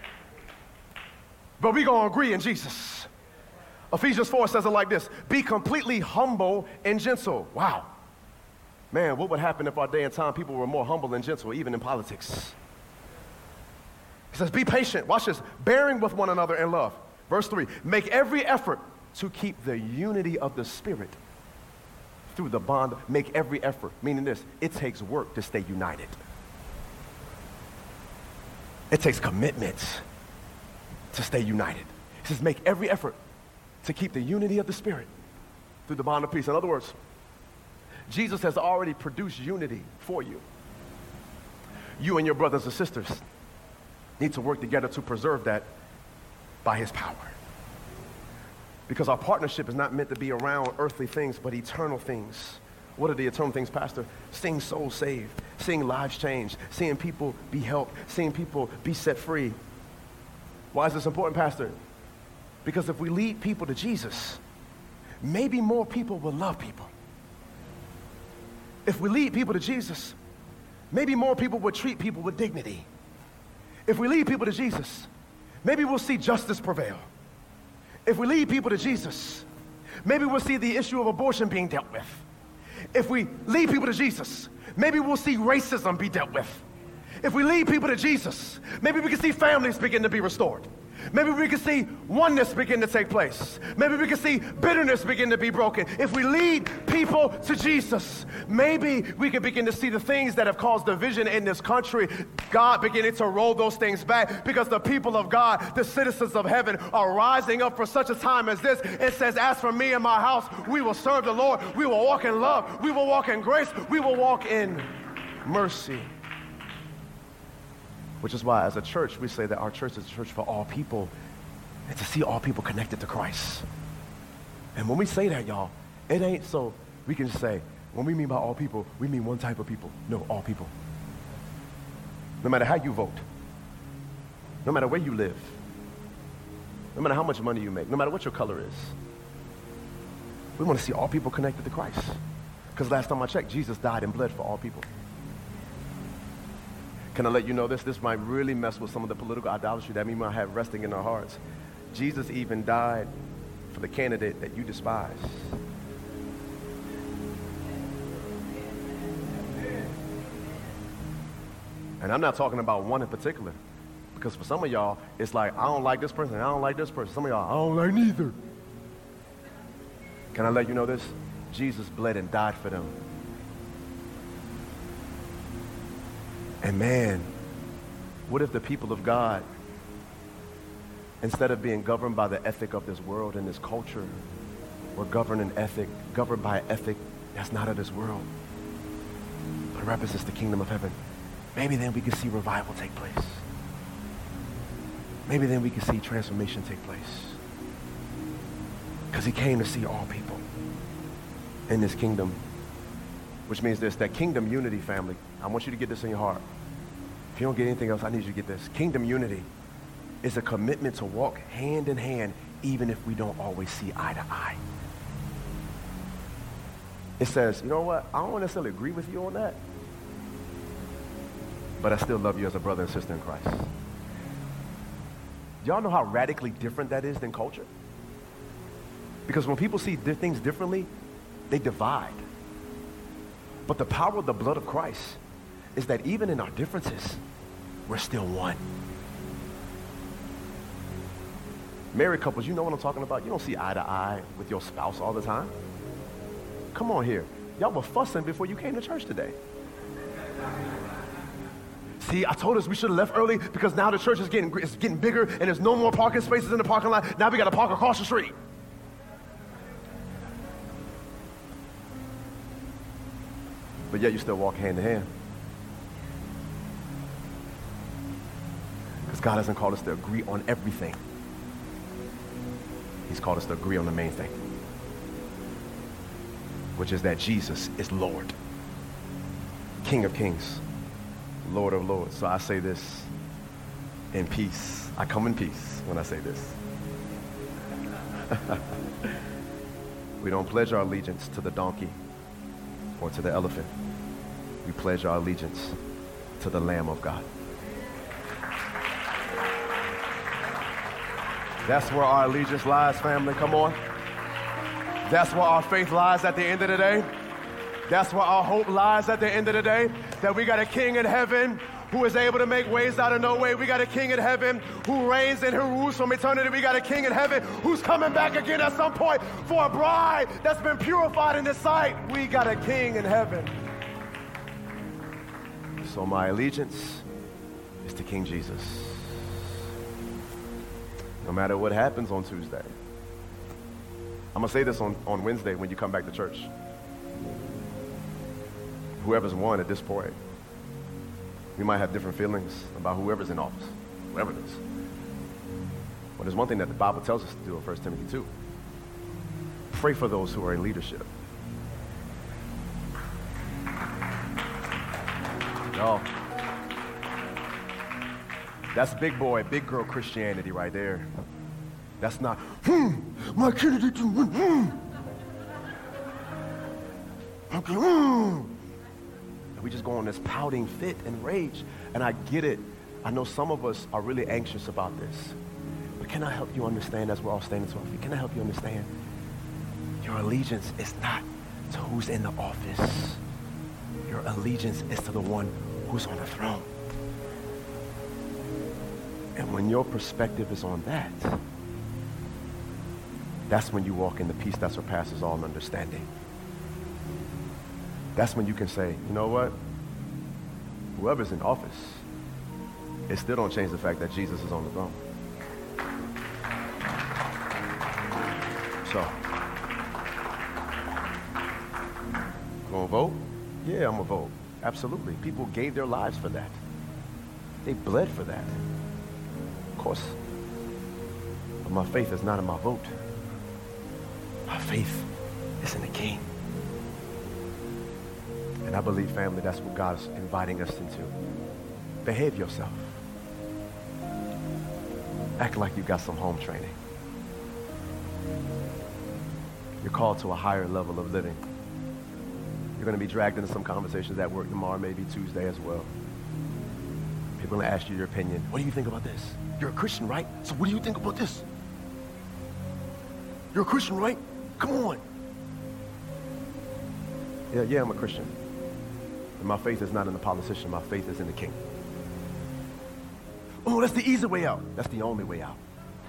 but we're going to agree in Jesus. Ephesians 4 says it like this, be completely humble and gentle. Wow. Man, what would happen if our day and time people were more humble and gentle, even in politics? He says, be patient. Watch this. Bearing with one another in love. Verse 3, make every effort to keep the unity of the Spirit through the bond. Make every effort, meaning this, it takes work to stay united. It takes commitment to stay united. He says, make every effort to keep the unity of the Spirit through the bond of peace. In other words, Jesus has already produced unity for you. You and your brothers and sisters need to work together to preserve that by his power. Because our partnership is not meant to be around earthly things, but eternal things. What are the eternal things, Pastor? Seeing souls saved, seeing lives changed, seeing people be helped, seeing people be set free. Why is this important, Pastor? Because if we lead people to Jesus, maybe more people will love people. If we lead people to Jesus, maybe more people will treat people with dignity. If we lead people to Jesus, maybe we'll see justice prevail. If we lead people to Jesus, maybe we'll see the issue of abortion being dealt with. If we lead people to Jesus, maybe we'll see racism be dealt with. If we lead people to Jesus, maybe we can see families begin to be restored. Maybe we can see oneness begin to take place. Maybe we can see bitterness begin to be broken. If we lead people to Jesus, maybe we can begin to see the things that have caused division in this country, God beginning to roll those things back, because the people of God, the citizens of heaven, are rising up for such a time as this. It says, as for me and my house, we will serve the Lord. We will walk in love. We will walk in grace. We will walk in mercy. Which is why, as a church, we say that our church is a church for all people, and to see all people connected to Christ. And when we say that, y'all, it ain't so we can just say, when we mean by all people, we mean one type of people. No, all people. No matter how you vote, no matter where you live, no matter how much money you make, no matter what your color is, we want to see all people connected to Christ. Because last time I checked, Jesus died and bled for all people. Can I let you know this? This might really mess with some of the political idolatry that we might have resting in our hearts. Jesus even died for the candidate that you despise. And I'm not talking about one in particular, because for some of y'all, it's like, I don't like this person, I don't like this person. Some of y'all, I don't like neither. Can I let you know this? Jesus bled and died for them. And man, what if the people of God, instead of being governed by the ethic of this world and this culture, were governed by an ethic that's not of this world, but represents the kingdom of heaven? Maybe then we could see revival take place. Maybe then we could see transformation take place. Because he came to see all people in this kingdom. Which means this, that kingdom unity, family. I want you to get this in your heart. If you don't get anything else, I need you to get this. Kingdom unity is a commitment to walk hand in hand, even if we don't always see eye to eye. It says, you know what? I don't necessarily agree with you on that, but I still love you as a brother and sister in Christ. Y'all know how radically different that is than culture? Because when people see things differently, they divide. But the power of the blood of Christ is that even in our differences, we're still one. Married couples, you know what I'm talking about? You don't see eye to eye with your spouse all the time. Come on here. Y'all were fussing before you came to church today. See, I told us we should have left early because now the church is getting bigger and there's no more parking spaces in the parking lot. Now we got to park across the street. But yet you still walk hand in hand. Because God hasn't called us to agree on everything. He's called us to agree on the main thing, which is that Jesus is Lord, King of kings, Lord of lords. So I say this in peace. I come in peace when I say this. We don't pledge our allegiance to the donkey or to the elephant. We pledge our allegiance to the Lamb of God. That's where our allegiance lies, family. Come on. That's where our faith lies at the end of the day. That's where our hope lies at the end of the day. That we got a king in heaven who is able to make ways out of no way. We got a king in heaven who reigns and who rules from eternity. We got a king in heaven who's coming back again at some point for a bride that's been purified in his sight. We got a king in heaven. So my allegiance is to King Jesus. No matter what happens on Tuesday. I'm going to say this on Wednesday when you come back to church. Whoever's won at this point, we might have different feelings about whoever's in office, whoever it is. But there's one thing that the Bible tells us to do in 1 Timothy 2. Pray for those who are in leadership. Y'all, that's big boy, big girl Christianity right there. That's not, my candidate to win, okay, We just go on this pouting fit and rage. And I get it. I know some of us are really anxious about this. But can I help you understand as we're all standing to our feet? Can I help you understand? Your allegiance is not to who's in the office. Your allegiance is to the one who's on the throne. And when your perspective is on that, that's when you walk in the peace that surpasses all understanding. That's when you can say, you know what? Whoever's in office, it still don't change the fact that Jesus is on the throne. So, gonna vote? Yeah, I'm gonna vote. Absolutely. People gave their lives for that. They bled for that. Of course. But my faith is not in my vote. My faith is in the King. And I believe, family, that's what God's inviting us into. Behave yourself. Act like you got some home training. You're called to a higher level of living. You're going to be dragged into some conversations at work tomorrow, maybe Tuesday as well. People are going to ask you your opinion. What do you think about this? You're a Christian, right? So what do you think about this? You're a Christian, right? Come on. Yeah, I'm a Christian. And my faith is not in the politician. My faith is in the king. Oh, that's the easy way out. That's the only way out.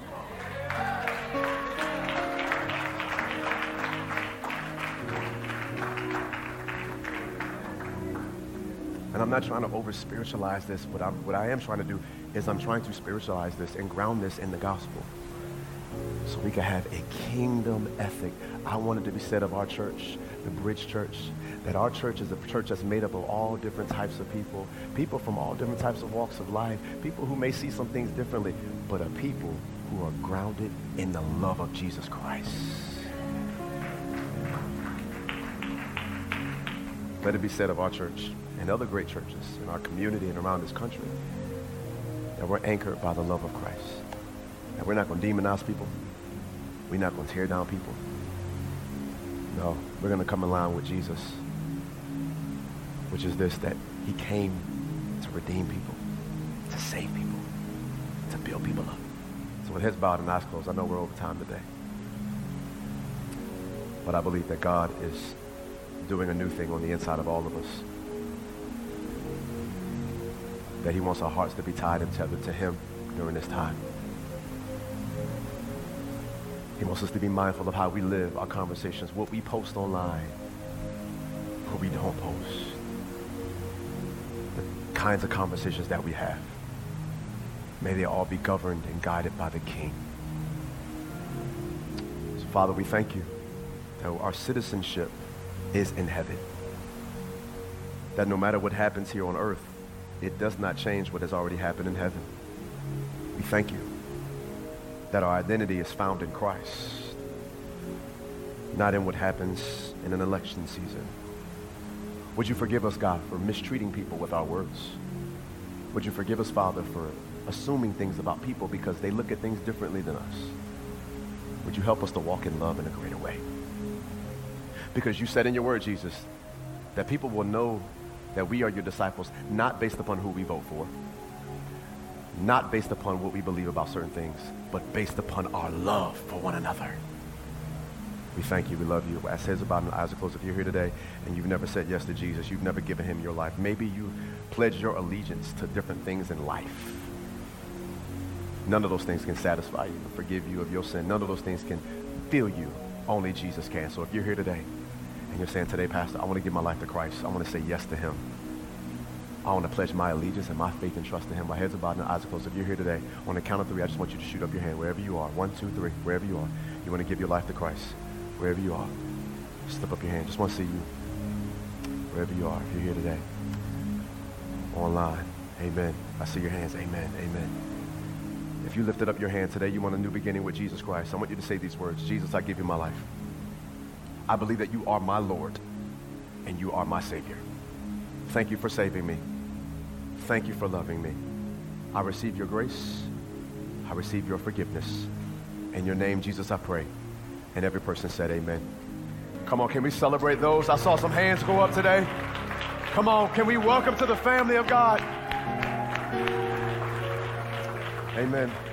And I'm not trying to over-spiritualize this. What I am trying to do is I'm trying to spiritualize this and ground this in the gospel so we can have a kingdom ethic. I want it to be said of our church, the Bridge Church, that our church is a church that's made up of all different types of people, people from all different types of walks of life, people who may see some things differently, but a people who are grounded in the love of Jesus Christ. Let it be said of our church and other great churches in our community and around this country that we're anchored by the love of Christ. That we're not going to demonize people. We're not going to tear down people. No, we're going to come in line with Jesus, which is this, that he came to redeem people, to save people, to build people up. So with heads bowed and eyes closed, I know we're over time today. But I believe that God is doing a new thing on the inside of all of us. That he wants our hearts to be tied and tethered to him during this time. He wants us to be mindful of how we live our conversations, what we post online, what we don't post, the kinds of conversations that we have. May they all be governed and guided by the King. So, Father, we thank you that our citizenship is in heaven. That no matter what happens here on earth, it does not change what has already happened in heaven. We thank you that our identity is found in Christ, not in what happens in an election season. Would you forgive us, God, for mistreating people with our words? Would you forgive us, Father, for assuming things about people because they look at things differently than us? Would you help us to walk in love in a greater way? Because you said in your word, Jesus, that people will know that we are your disciples, not based upon who we vote for, not based upon what we believe about certain things, but based upon our love for one another. We thank you. We love you. As heads are bowed and eyes are closed, if you're here today and you've never said yes to Jesus, you've never given him your life, maybe you pledged your allegiance to different things in life. None of those things can satisfy you and forgive you of your sin. None of those things can fill you. Only Jesus can. So if you're here today and you're saying, today, Pastor, I want to give my life to Christ. I want to say yes to him. I want to pledge my allegiance and my faith and trust in him. My head's are bowed and eyes are closed. If you're here today, on the count of 3, I just want you to shoot up your hand wherever you are. 1, 2, 3, wherever you are. You want to give your life to Christ. Wherever you are. Slip up your hand. Just want to see you. Wherever you are. If you're here today. Online. Amen. I see your hands. Amen. Amen. If you lifted up your hand today, you want a new beginning with Jesus Christ. I want you to say these words. Jesus, I give you my life. I believe that you are my Lord and you are my Savior. Thank you for saving me. Thank you for loving me. I receive your grace. I receive your forgiveness. In your name, Jesus, I pray. And every person said amen. Come on, can we celebrate those? I saw some hands go up today. Come on, can we welcome to the family of God? Amen.